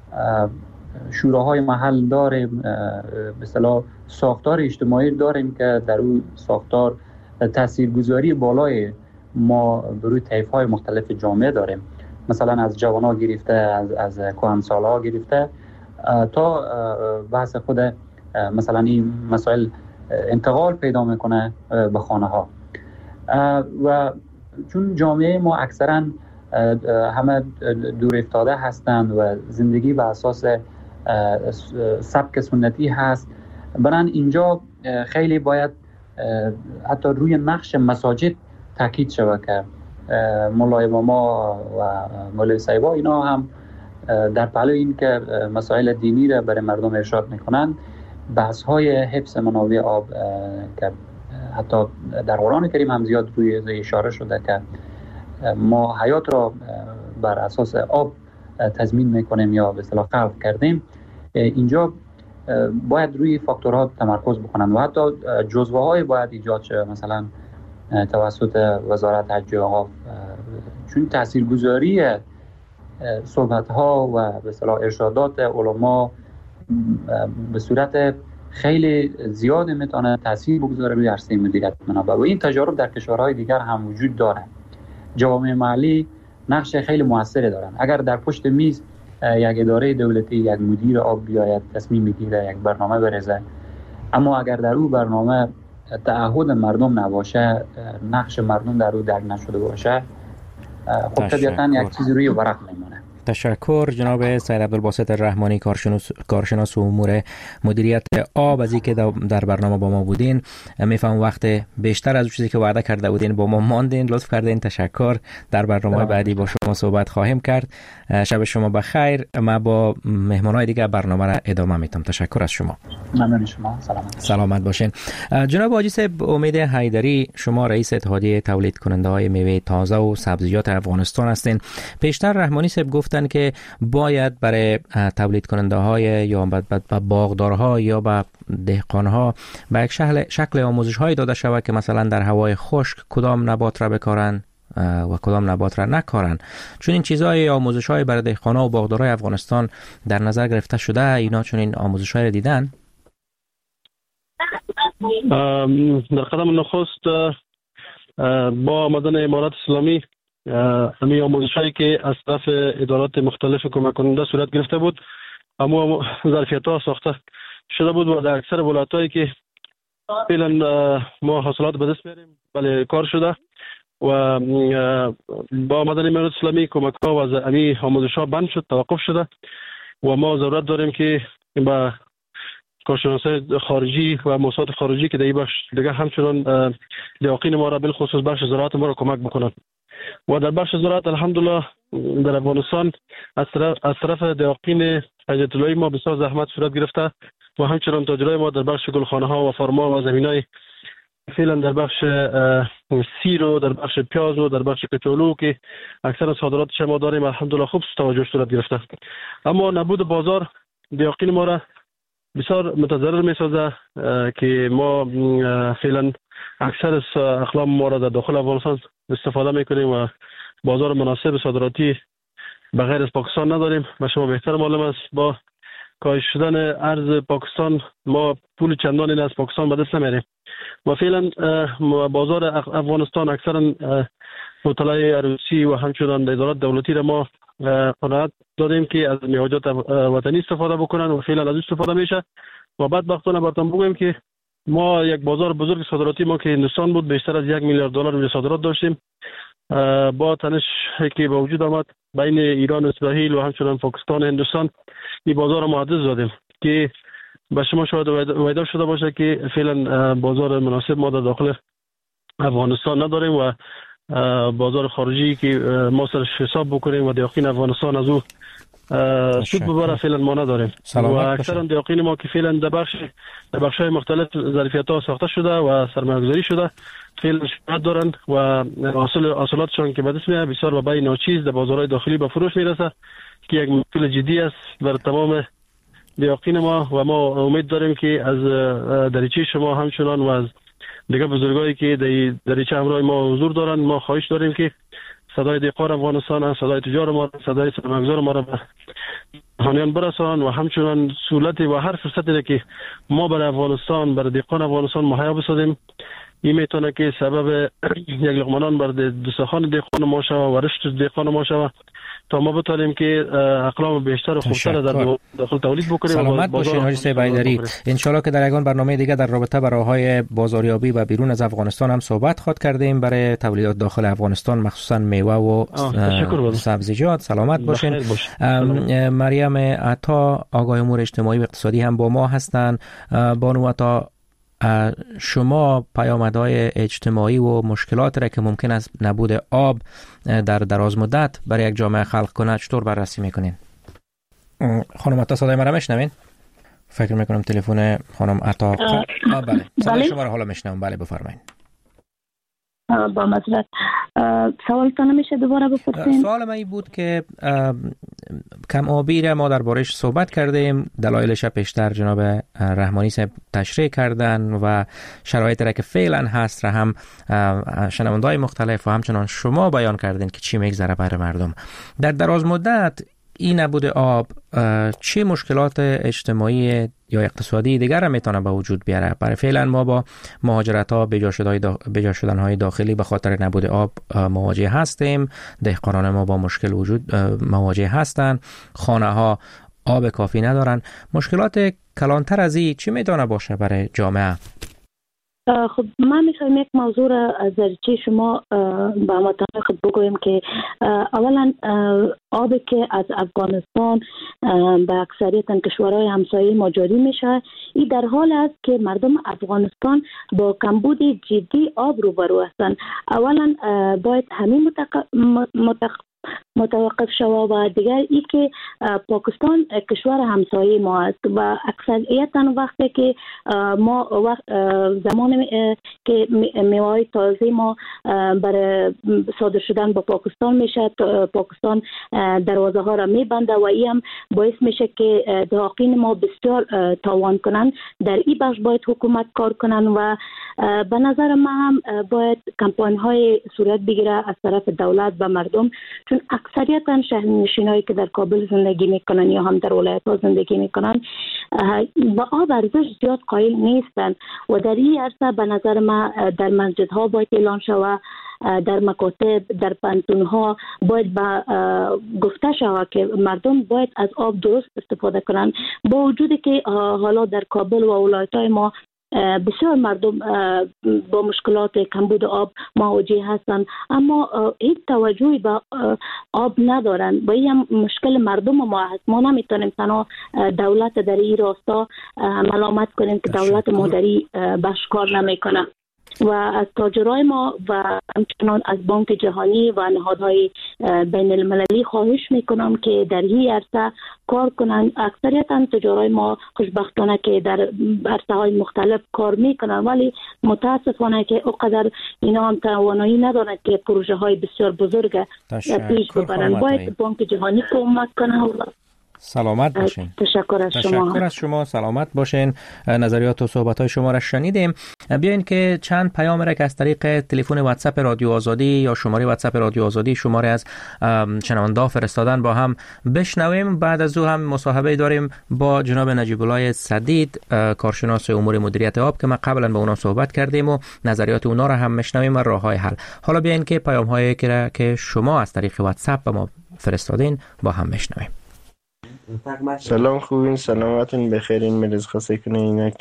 شوراهای محل داریم، به اصطلاح ساختار اجتماعی داریم که در اون ساختار تاثیرگذاری بالای ما بر روی طیف‌های مختلف جامعه داریم. مثلا از جوان‌ها گرفته، از از کهنسال‌ها گرفته تا بحث خود مثلا این مسائل انتقال پیدا میکنه به خانه‌ها. و چون جامعه ما اکثرا همه دور افتاده هستند و زندگی به اساس سبک سنتی هست، برن اینجا خیلی باید حتی روی نقش مساجد تاکید شود که مولای ماما و مولای صاحبا اینا هم در پهلو این که مسائل دینی را برای مردم ارشاد میکنند، بحث های حفظ منابع آب که حتی در قرآن کریم هم زیاد روی اشاره شده که ما حیات را بر اساس آب تضمین میکنیم یا به اصطلاح خلق کردیم، اینجا باید روی فاکتورها تمرکز بکنن و حتی جزوه های باید ایجاد شده، مثلا توسط وزارت حج و اوقاف، چون تاثیرگذاری صحبت ها و به اصطلاح ارشادات علما به صورت خیلی زیاد میتونه تاثیر بگذاره روی عرصه مدیریت منابع و این تجارب در کشورهای دیگر هم وجود داره. جوامع محلی نقش خیلی موثری دارن. اگر در پشت میز یک اداره دولتی، یک مدیر آب بیاید تصمیم بگیره، یک برنامه بریزه، اما اگر در اون برنامه تعهد مردم نباشه، نقش مردم در اون درک نشده باشه، خب طبیعتاً یک چیزی روی ورق میمونه. تشکر جناب سید عبدالباسط رحمانی، کارشناس کارشناس امور مدیریت آب، از اینکه در برنامه با ما بودین. میفهم وقت بیشتر از چیزی که وعده کرده بودین با ما ماندین، لطف کردین. تشکر. در برنامه بعدی با شما صحبت خواهیم کرد. شب شما بخیر. ما با مهمانای دیگه برنامه را ادامه میتم. تشکر از شما. ممنون شما. سلامت سلامت باشین. جناب حاجی صاحب امید حیدری، شما رئیس اتحادیه تولید کننده های میوه تازه و سبزیجات افغانستان هستین. پیشتر رحمانی صاحب گفتن که باید برای تولید کننده های یا به باغدارها یا به دهقانها به یک شکل شکل آموزش های داده شود که مثلا در هوای خشک کدام نبات را بکارن و کدام نبات را نکارن. چون این چیزهای آموزش های برای دهقانها و باغدارهای افغانستان در نظر گرفته شده؟ اینا چون این آموزش های را دیدن؟ در قدم نخست با آمدن امارات اسلامی همین آموزش هایی که از طرف ادارات مختلف کمک کننده صورت گرفته بود، اما ظرفیت ها ساخته شده بود و در اکثر ولایت هایی که فعلا ما حاصلات به دست میاریم بله کار شده و با آمدن امارات اسلامی کمک ها و از همین آموزش ها بند شد، توقف شده و ما ضرورت داریم که با کارشناسای خارجی و موسسات خارجی که در این بخش دیگه همچنان دهقان ما را بالخصوص بخش زراعت ما را کمک بکنند. و در بخش زراعت الحمدلله در افغانستان از طرف از طرف دهقان حاجت اللهی ما بسیار زحمت صورت گرفته و همچنان تاجرای ما در بخش گلخانه ها و فارما و زمینای فعلا در بخش سیر و در بخش پیاز و در بخش کچالو که اکثر صادراتش ما داریم الحمدلله خوب توجه صورت گرفته. اما نبود بازار دهقان ما را بسیار متضرر می‌سازه که ما فعلا اکثر اقلام ما را در داخل افغانستان استفاده میکنیم و بازار مناسب صادراتی به غیر از پاکستان نداریم. و شما بهتر معلوم است با کاهش شدن ارز پاکستان ما پول چندانی از پاکستان به دست نمیاریم و فعلا بازار افغانستان اکثرا مطلع عروسی و همچنان ادارات دولتی را ما قناعت دادیم که از میوه‌جات وطنی استفاده بکنن و فعلا از استفاده میشه. و بعد وقتونه براتون بگم که ما یک بازار بزرگ صادراتی ما که هندوستان بود، بیشتر از یک میلیارد دلار روی صادرات داشتیم. با تنش که به وجود آمد بین ایران و اسرائیل و همچنان پاکستان و هندوستان این بازار ما حدث دادیم که به شما شاید وعده شده باشه که فعلا بازار مناسب ما در داخل افغانستان نداریم و بازار خارجی که ما سرش حساب بکنیم و دهقان افغانستان از او سود ببره فعلا ما نداریم. و اکثر دهقان ما که فعلا در بخش در بخش‌های مختلف ظرفیت ها ساخته شده و سرمایه‌گذاری شده فعلا شرکت دارن و حاصل حاصلاتشون که به دست میاد بسیار به بهای ناچیز در بازارهای داخلی به فروش میرسه که یک مشکل جدی است بر تمام دهقان ما و ما امید داریم که از دریچه شما همچنان و از دیگه بزرگایی که در دریچه همراه ما حضور دارن ما خواهش داریم که صدای دهقان افغانستان، صدای تجار ما، صدای سرمایه‌گذار ما را به جهانیان برسانن و همچنان سهولت و هر فرصتی که ما برای افغانستان برای دهقان افغانستان مهیا بسازیم این میتونه که سبب یک لقمه نان بر دسترخوان دهقان ما شود و رشد دهقان ما شود تا ما بتونیم که اقلام بیشتر و خوبتر در داخل تولید بکنیم. سلامت باشین حاجی صاحب حیدری. ان شاء الله که در یگان برنامه دیگه در رابطه با راههای بازاریابی و بیرون از افغانستان هم صحبت خواهد کردیم برای تولیدات داخل افغانستان مخصوصا میوه و سبزیجات. سلامت باشین. مریم عطا آگاه امور اجتماعی و اقتصادی هم با ما هستند. بانو عطا، شما پیامدهای اجتماعی و مشکلات را که ممکن است نبود آب در دراز مدت برای یک جامعه خلق کنه چطور بررسی میکنین؟ خانم عطا صدای مرا میشنوین؟ فکر میکنم تلفن خانم عطا بله صدای شما را حالا میشنوم. بله بفرمایید. با معذرت سوالتان میشه دوباره بپرسین؟ سوال من این بود که کم آبی را ما دربارش صحبت کردیم، دلایلش پیشتر جناب رحمانی صاحب تشریح کردن و شرایطی را که فعلا هست را هم شنونده‌های مختلف و همچنان شما بیان کردین که چی میگذره برای مردم. در دراز مدت این نبود آب چه مشکلات اجتماعی یا اقتصادی دیگر را میتونه به وجود بیاره؟ برای فعلا ما با مهاجرت‌ها بجا شدن‌های داخلی به خاطر نبود آب مواجه هستیم، دهقانان ما با مشکل وجود مواجه هستند، خانه‌ها آب کافی ندارن. مشکلات کلانتر از این چی میتونه باشه برای جامعه؟ خب من میخوایم یک موضوع را از درچه شما با مطابق بگویم که اولا آبی که از افغانستان به اکثریت کشورهای همسایه ما جاری میشه، این در حال است که مردم افغانستان با کمبود جدی آب روبرو هستند. اولا باید همین متق... متق... متوقف شود و دیگر ای که پاکستان کشور همسایه ما است و اکثریتا وقتی که ما وقت زمان که میوه تازه ما برای صادر شدن با پاکستان میشه، پاکستان دروازه ها را میبنده و این هم باعث میشه که دهاقین ما بسیار تاوان کنن. در این بخش باید حکومت کار کنن و به نظر من هم باید کمپاین های صورت بگیره از طرف دولت و مردم، چون اکثریتا شهرنشینایی که در کابل زندگی میکنن یا هم در ولایت ها زندگی میکنن با آب ارزش زیاد قائل نیستن و در این عرصه به نظر من در مسجد ها باید اعلان شود، در مکاتب، در پانتون ها باید با گفته شود که مردم باید از آب درست استفاده کنند. با وجودی که حالا در کابل و ولایت های ما بسیار مردم با مشکلات کمبود آب مواجه هستند، اما هیچ توجهی به آب ندارند و این مشکل مردم ما هست. ما نمیتونیم تنها دولت در این راستا ملامت کنیم که دولت ما در این بخش کار نمیکنه و از تاجرای ما و همچنان از بانک جهانی و نهادهای بین المللی خواهش میکنم که در این عرصه کار کنند. اکثریتا تجارای ما خوشبختانه که در عرصه های مختلف کار میکنن، ولی متاسفانه که اقدر اینا هم توانایی ندارند که پروژه های بسیار بزرگ پیش ببرند. باید بانک جهانی کمک کنه. سلامت باشین. تشکر از شما. تشکر از شما. سلامت باشین. نظریات و صحبت‌های شما را شنیدیم. بیاین که چند پیام را که از طریق تلفن واتساپ رادیو آزادی یا شماره واتساپ رادیو آزادی شماره از شنونده فرستادن با هم بشنویم. بعد از او هم مصاحبه داریم با جناب نجیب الله سدید، کارشناس امور مدیریت آب که ما قبلا با اونا صحبت کردیم و نظریات اونا را هم میشنویم و راه‌های حل. حالا بیاین که پیام‌هایی که شما از طریق واتساپ به ما فرستادین با هم بشنویم. سلام، خوبین؟ سلامتون بخیرین؟ مرز خاصه کنین اینک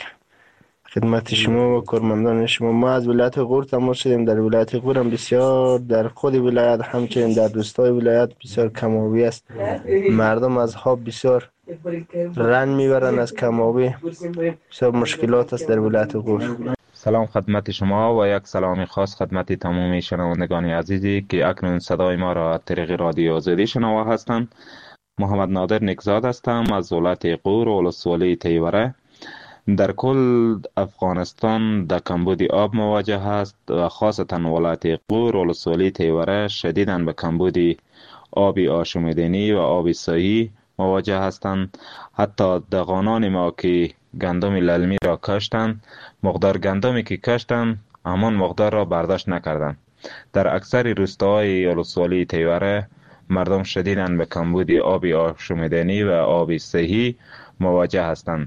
خدمت شما و کارمندان شما. ما از ولایت غور تماس شدیم. در ولایت غور هم بسیار در خود ولایت همچنین در روستای ولایت بسیار کم‌آبی است. مردم از آب بسیار رنج میبرن از کم‌آبی. بسیار مشکلات است در ولایت غور. سلام خدمت شما و یک سلام خاص خدمت تمام شنوندگان عزیزی که اکنون صدای ما را از طریق رادیو آزادی شنوا هستند. محمد نادر نکزاد هستم از ولایت غور و ولسوالی تیوره. در کل افغانستان در کمبود آب مواجه است و خاصتا ولایت غور و ولسوالی تیوره شدیداً به کمبود آب آشامیدنی و آب سایی مواجه هستند. حتی دهقانان ما که گندم للمی را کاشتند، مقدار گندمی که کاشتند همان مقدار را برداشت نکردند. در اکثر روستاهای ولسوالی تیوره مردم شدیداً به کمبود آب آشامیدنی و آب صحی مواجه هستند.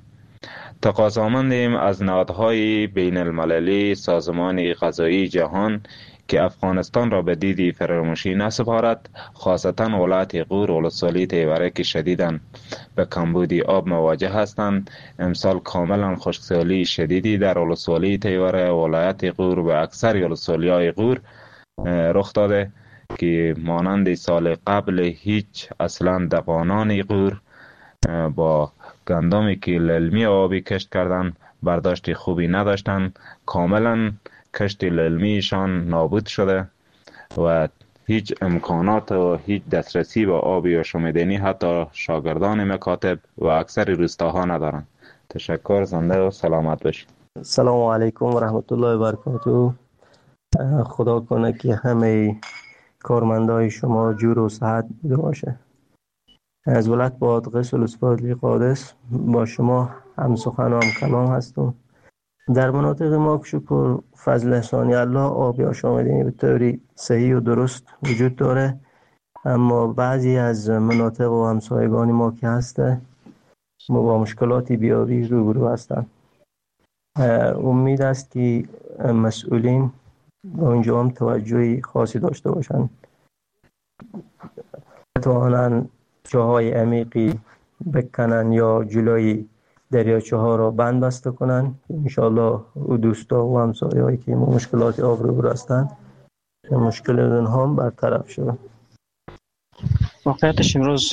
تقاضامندیم از نهادهای بین المللی، سازمان غذایی جهان که افغانستان را به دیدی فراموشی نسپارد، خاصتا ولایت غور و ولسوالی تیوره که شدیداً به کمبود آب مواجه هستند. امسال کاملا خشکسالی شدیدی در ولسوالی تیوره و ولایت غور و اکثر ولسوالی‌های غور رخ داده که مانند سال قبل هیچ اصلا دهقانان غور با گندمی که للمی آبی کشت کردن برداشت خوبی نداشتن. کاملا کشت للمیشان نابود شده و هیچ امکانات و هیچ دسترسی به آب آشامیدنی حتی شاگردان مکاتب و اکثر روستاها ندارند. تشکر، زنده و سلامت باشید. سلام علیکم و رحمت الله و برکاته. خدا کنه که همه کارمندای شما جور و صحت بوده باشه. از ولایت بادغیس و ولسوالی قادس با شما هم سخن و هم کلام هستم. در مناطق ما که شکر فضل احسانی الله آب آشامیدنی به طوری صحیح و درست وجود داره، اما بعضی از مناطق و همسایگان ما که هسته ما با مشکلاتی بیابی روبرو هستند. امید است که مسئولین با اینجا هم توجهی خاصی داشته باشند، توانند جاهای عمیقی بکنن یا جلوی دریاچه ها را بند بسته کنند. انشالله دوستا و همسایه هایی که مشکلات آب رو هستند مشکل اونها هم برطرف شود. واقعیتش امروز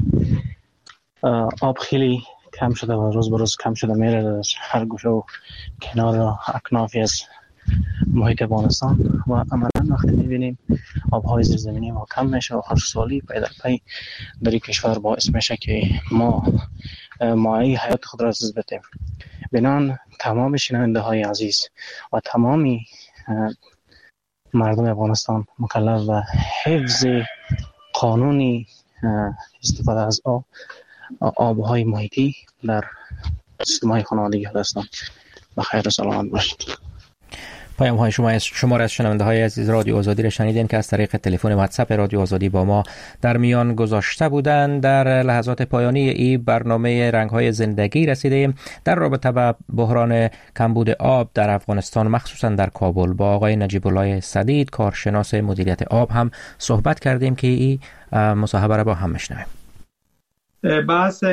آب خیلی کم شده و روز به روز کم شده میره در هر گوشه و کنار و اکنافی از محیط افغانستان و عملا وقتی میبینیم آبهای زیرزمینی ما کم میشه و خشکسالی پی در پی در این کشور باعث میشه که ما مایه حیات خود را از دست بدیم. بنان تمام شنونده های عزیز و تمامی مردم افغانستان مکلف و حفظ قانونی استفاده از آب آبهای محیطی در سیستم‌های خانوادگی هستند. بخیر و سلامت باشید. پیام های شما شماره از شنونده های عزیز رادیو آزادی را شنیدین که از طریق تلفن واتساپ رادیو آزادی با ما در میان گذاشته بودند. در لحظات پایانی این برنامه رنگ های زندگی رسیدیم. در رابطه با بحران کمبود آب در افغانستان مخصوصا در کابل با آقای نجیب الله سدید کارشناس مدیریت آب هم صحبت کردیم که این مصاحبه را با هم میشنویم. بحث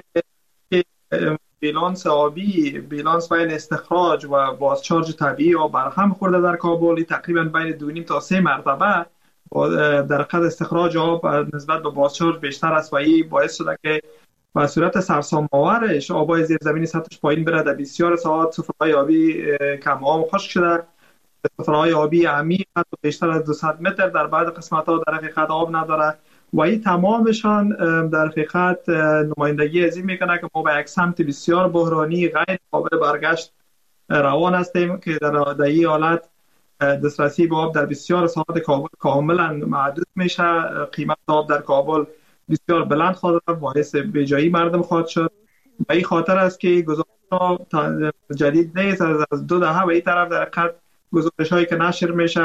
بیلانس آبی، بیلانس بین استخراج و بازچارج طبیعی آب برهم خورده در کابل تقریبا بین دو نیم تا سه مرتبه. در قد استخراج آب نسبت به بازچارج بیشتر است و این باعث شده که به صورت سرسام‌آورش آبای زیرزمینی سطحش پایین بره. در بسیار ساعات سفره‌های آبی کم آب خشک شده، سفره‌های آبی عمیق حتی بیشتر از دویست متر در بعض قسمت‌ها در حقیقت آب نداره و این تمامشان در حقیقت نمایندگی از این میکنه که ما به یک سمت بسیار بحرانی غیر قابل برگشت روان هستیم که در این حالت دسترسی به آب در بسیار ساعات کابل کاملا محدود میشه. قیمت آب در کابل بسیار بلند خواهد رفت، باعث بیجایی مردم خواهد شد و این خاطر است که گزارش جدید نیست. از دو دهه به این طرف در حقیقت گزارش هایی که نشر میشه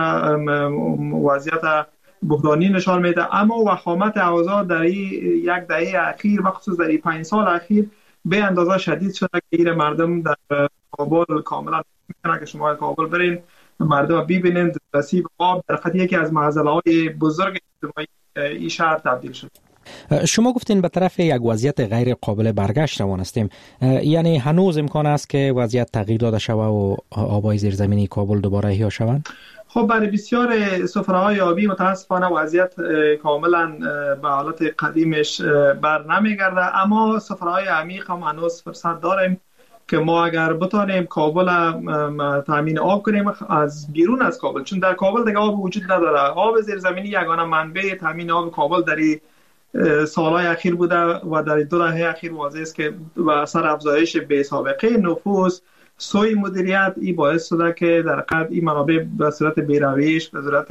وضعیت بحرانی نشان میده، اما وخامت اوضاع در این یک دهه اخیر و خصوص در این پنج سال اخیر به اندازه شدید شده که این مردم در کابل کاملا میکنه که شما کابل برین مردم ببینین دسترسی به آب در حقیقت یکی از معضله‌های بزرگ اجتماعی این شهر تبدیل شد. شما گفتین به طرف یک وضعیت غیر قابل برگشت روان هستیم، یعنی هنوز امکان است که وضعیت تغییر داده شود و آبای زیرزمینی کابل دوباره احیا شوند؟ خب برای بسیار سفره‌های آبی متاسفانه وضعیت کاملا به حالت قدیمش بر نمیگرده، اما سفره‌های عمیق هم هنوز فرصت داریم که ما اگر بتانیم کابل تامین آب کنیم از بیرون از کابل، چون در کابل دیگه آب وجود نداره. آب زیرزمینی یگانه منبع تامین آب کابل در سالهای اخیر بوده و در دو دهه اخیر واضح است که با اثر افزایش بی سابقه نفوس سوی مدیریت این باعث شده که در حقیقت این منابع به صورت بی‌رویش به صورت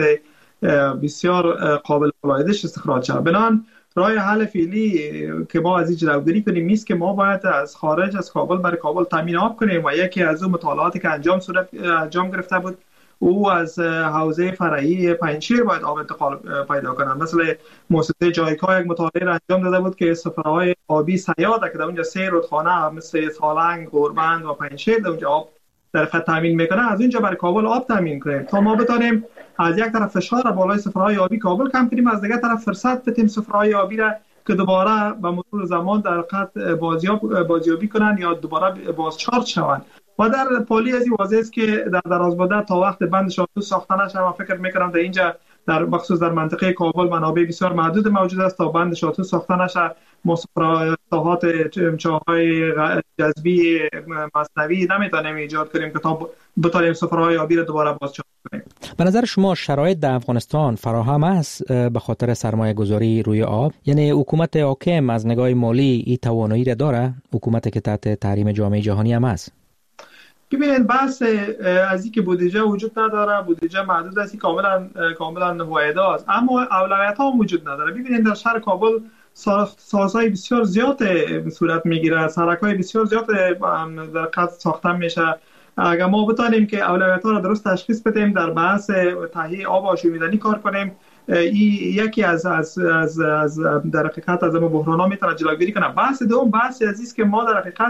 بسیار قابل ملاحظه‌اش استخراج شود. بنابراین راه حل فعلی که ما از این جلوگیری کنیم نیست که ما باید از خارج از کابل برای کابل تامین آب کنیم و یکی از اون مطالعاتی که انجام صورت انجام گرفته بود او از حوزه فرعی پنجشیر باید آب انتقال پیدا کنند. مثلا مؤسسه جایکا یک مطالعه را انجام داده بود که سفره‌های آبی سیاده که در اونجا سه رودخانه مثل سالنگ، غوربند و پنجشیر در اونجا آب در خط تامین میکنه، از اونجا برای کابل آب تامین کنیم تا ما بتونیم از یک طرف فشار بالای سفره‌های آبی کابل کم کنیم، از دیگر طرف فرصت بدیم سفره‌های آبی را که دوباره به مرور زمان در حقیقت بازیاب بازیابی کنن یا دوباره بازچارج شوند. و در پالی از این واضح است که در دراز مدت تا وقت بند شاتو ساخته نشه، من فکر میکنم در اینجا در مخصوص در منطقه کابل منابع بسیار محدود موجود است تا بند شاتو ساخته نشه مصرفات چاهای جذبی مصنوعی نمیتونیم ایجاد کنیم که تا بتونیم سفرهای آبی را دوباره بازچارج کنیم. به نظر شما شرایط در افغانستان فراهم است به خاطر سرمایه گذاری روی آب؟ یعنی حکومت حاکم از نگاه مالی این توانایی را داره؟ حکومتی که تحت تحریم جامعه جهانی هم است؟ ببینید بحث از اینکه بودجه وجود نداره، بودجه محدود است، کاملا کاملا واحده است، اما اولویت ها وجود نداره. ببینید در شهر کابل سازهای بسیار زیاد صورت میگیره، سرک‌های بسیار زیاد در قد ساخته میشه. اگر ما بتانیم که اولویت ها را درست تشخیص بدیم، در بحث تهیه آب آشامیدنی کار کنیم، این یکی از از از, از در حقیقت از ما بحران‌ها میتونه جلوگیری کنه. بحث دوم بحث عزیز که ما در حقیقت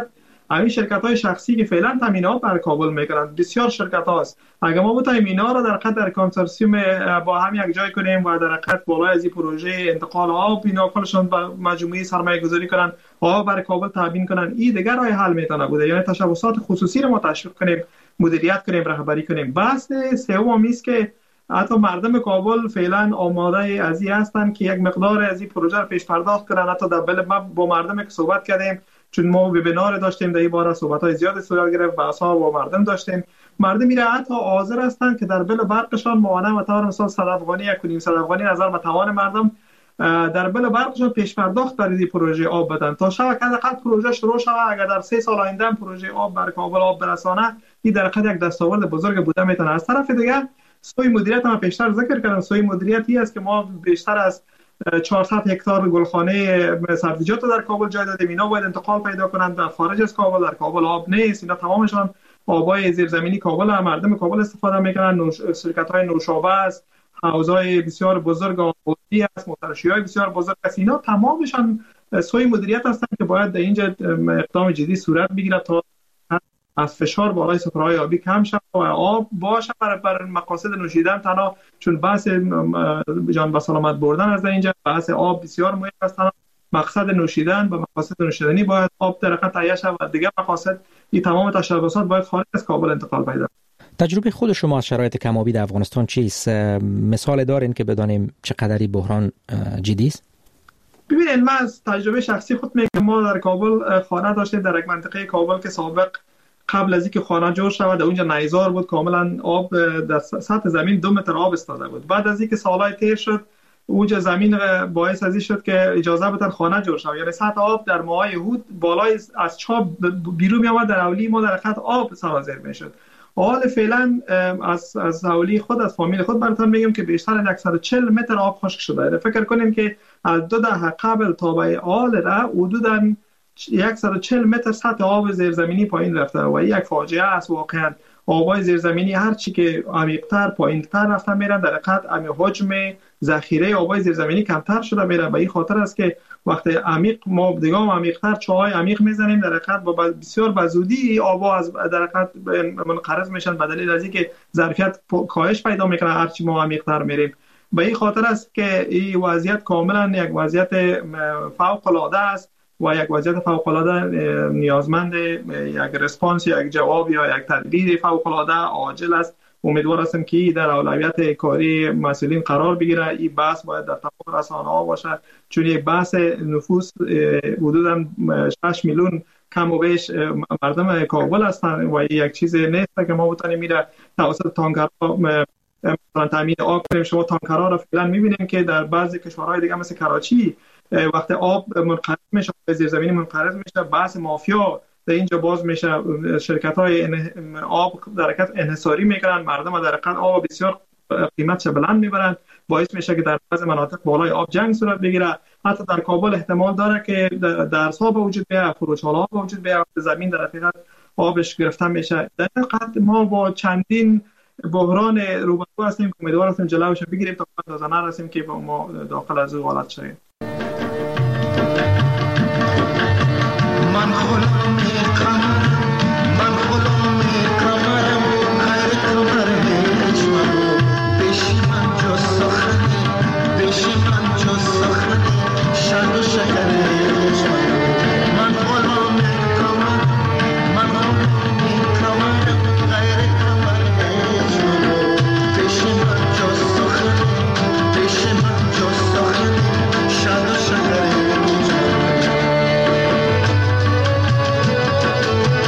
همین شرکت های شخصی که فعلا تامین آب بر کابل میکنند بسیار شرکت هاست. اگر ما بتوانیم اینا را در قطع در کانسورسیوم با هم یک جای کنیم و در قطع بالای از این پروژه انتقال آب اینا کلشون با مجموعه سرمایه گذاری کنن آب بر کابل تامین کنن، این دیگر راه حل میتونه بوده. یعنی تشبثات خصوصی رو ما تشویق کنیم، مدیریت کنیم، رهبری کنیم. بحث سوم است که حتی مردم کابل فعلا آماده از این هستند که یک مقدار از این پروژه رو پیش پرداخت کنن. حتی در بل ما با مردم که صحبت کردیم، چون ما وبینار داشتیم در این باره صحبت‌های زیاد صورت گرفت، بحث‌ها با مردم داشتیم، مردم میره حتی حاضر هستند که در بل برقشان معانه و طور مثال صد افغانی یک و نیم صد افغانی نظر به توان مردم در بل برقشان پیش پرداخت برای این پروژه آب بدن تا شب که حداقل پروژه شروع شود. اگر در سه سال آینده پروژه آب بر کابل آب برسانه، این در حقیقت یک دستاورد بزرگ بوده میتونه. از طرف دیگه سوی مدیریت هم پیشتر ذکر کردم، سوی مدیریتی است که ما بیشتر از چهارصد هکتار گلخانه سبزیجات در کابل جای دادیم. اینا باید انتقال پیدا کنند در خارج از کابل. در کابل آب نیست، اینا تمامشان آبای زیرزمینی کابل هم مردم کابل استفاده میکنن. نوش... شرکت‌های نوشابه است، حوضای بسیار بزرگ آبی است، موترشی‌های بسیار بزرگ است. اینا تمامشان سوی مدیریت هستند که باید در اینجا اقدام جدی صورت بگیرد تا از فشار بالای سفره‌های آبی کم شود و آب باشه برای بر مقاصد نوشیدن تنها، چون بحث جان به سلامت بردن از اینجا بحث آب بسیار مهم است. مقصد نوشیدن و مقاصد نوشیدنی باید آب در حقیقت تهیه شود و دیگر مقاصد این تمام تشبثات باید خارج از کابل انتقال پیدا. تجربه خود شما از شرایط کم‌آبی در افغانستان چیست؟ مثال دارین که بدانیم چقدر بحران جدی است؟ ببینید، من از تجربه شخصی خود میگم، ما در کابل خانه داشتیم در یک منطقه کابل که سابق قبل از اینکه خانه جور شود اونجا نیزار بود، کاملا آب در سطح زمین دو متر آب استاده بود. بعد از اینکه سالهای تیر شد اونجا زمین باعث از این شد که اجازه بدن خانه جور شود. یعنی سطح آب در ماهای هود بالای از چاه بیرون می آمد، در اولی ما در خط آب سرازیر میشد. حال فعلا از از حوالی خود از فامیل خود براتون میگم که بیشتر از صد و چهل متر آب خشک شده. فکر کنیم که از دو دهه قبل تا به حال را حدوداً صد و چهل متر سطح آب زیرزمینی پایین رفته و این یک فاجعه است. واقعا آبای زیرزمینی هر چی که عمیق‌تر پایین‌تر رفته میرن، در حقیقت حجم ذخیره آبای زیرزمینی کمتر شده میره. به این خاطر است که وقتی عمیق ما دیگه عمیق‌تر چاهای عمیق میزنیم، در حقیقت با بسیار بزودی آبا از در حقیقت منقرض میشن به دلیل از اینکه ظرفیت کاهش پیدا میکنه هر چی ما عمیق‌تر میریم. به این خاطر است که این وضعیت کاملا یک وضعیت فوق‌العاده است و یک وضعیت فوق‌العاده نیازمند یک رسپانس، یک جواب یا یک تدبیر فوق‌العاده عاجل است. امیدوار هستم که در اولویت کاری مسئولین قرار بگیره. این بحث باید در تمام رسانه‌ها باشه، چون یک بحث نفوس حدوداً شش میلیون کم و بیش مردم کابل هستند و یک چیز نیست که ما بتونیم میره توسط تانکرها مثلا تامین آب کنیم. شما تانکرها را فعلا می‌بینیم که در بعضی کشورهای دیگه مثل کراچی وقتی آب منقرض میشه، زیرزمینی منقرض میشه، بحث مافیا در اینجا باز میشه. شرکت‌های آب در حرکت انحصاری میکنن، مردم در حرکت آب بسیار قیمتش بلند میبرن، باعث میشه که در بعضی مناطق بالای آب جنگ صورت بگیره. حتی در کابل احتمال داره که درس‌ها به وجود بیاد، فروش‌ها به وجود بیاد، زمین در حقیقت آبش گرفته میشه. در حقیقت ما با چندین بحران روبرو هستیم که امیدوار هستیم جلوش بگیریم تا اندازه نرسیم که ما داخل از او حالت شویم. من خودم می‌کنم، من خودم می‌کنم، خیر کمر می‌شم، پیش من جو سخنی، پیش من جو سخنی، شاد و شکر می‌شم. من خودم می‌کنم، من خودم می‌کنم، خیر کمر می‌شم، پیش من جو سخنی، پیش من جو سخنی، شاد و شکر می‌شم.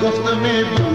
سوختم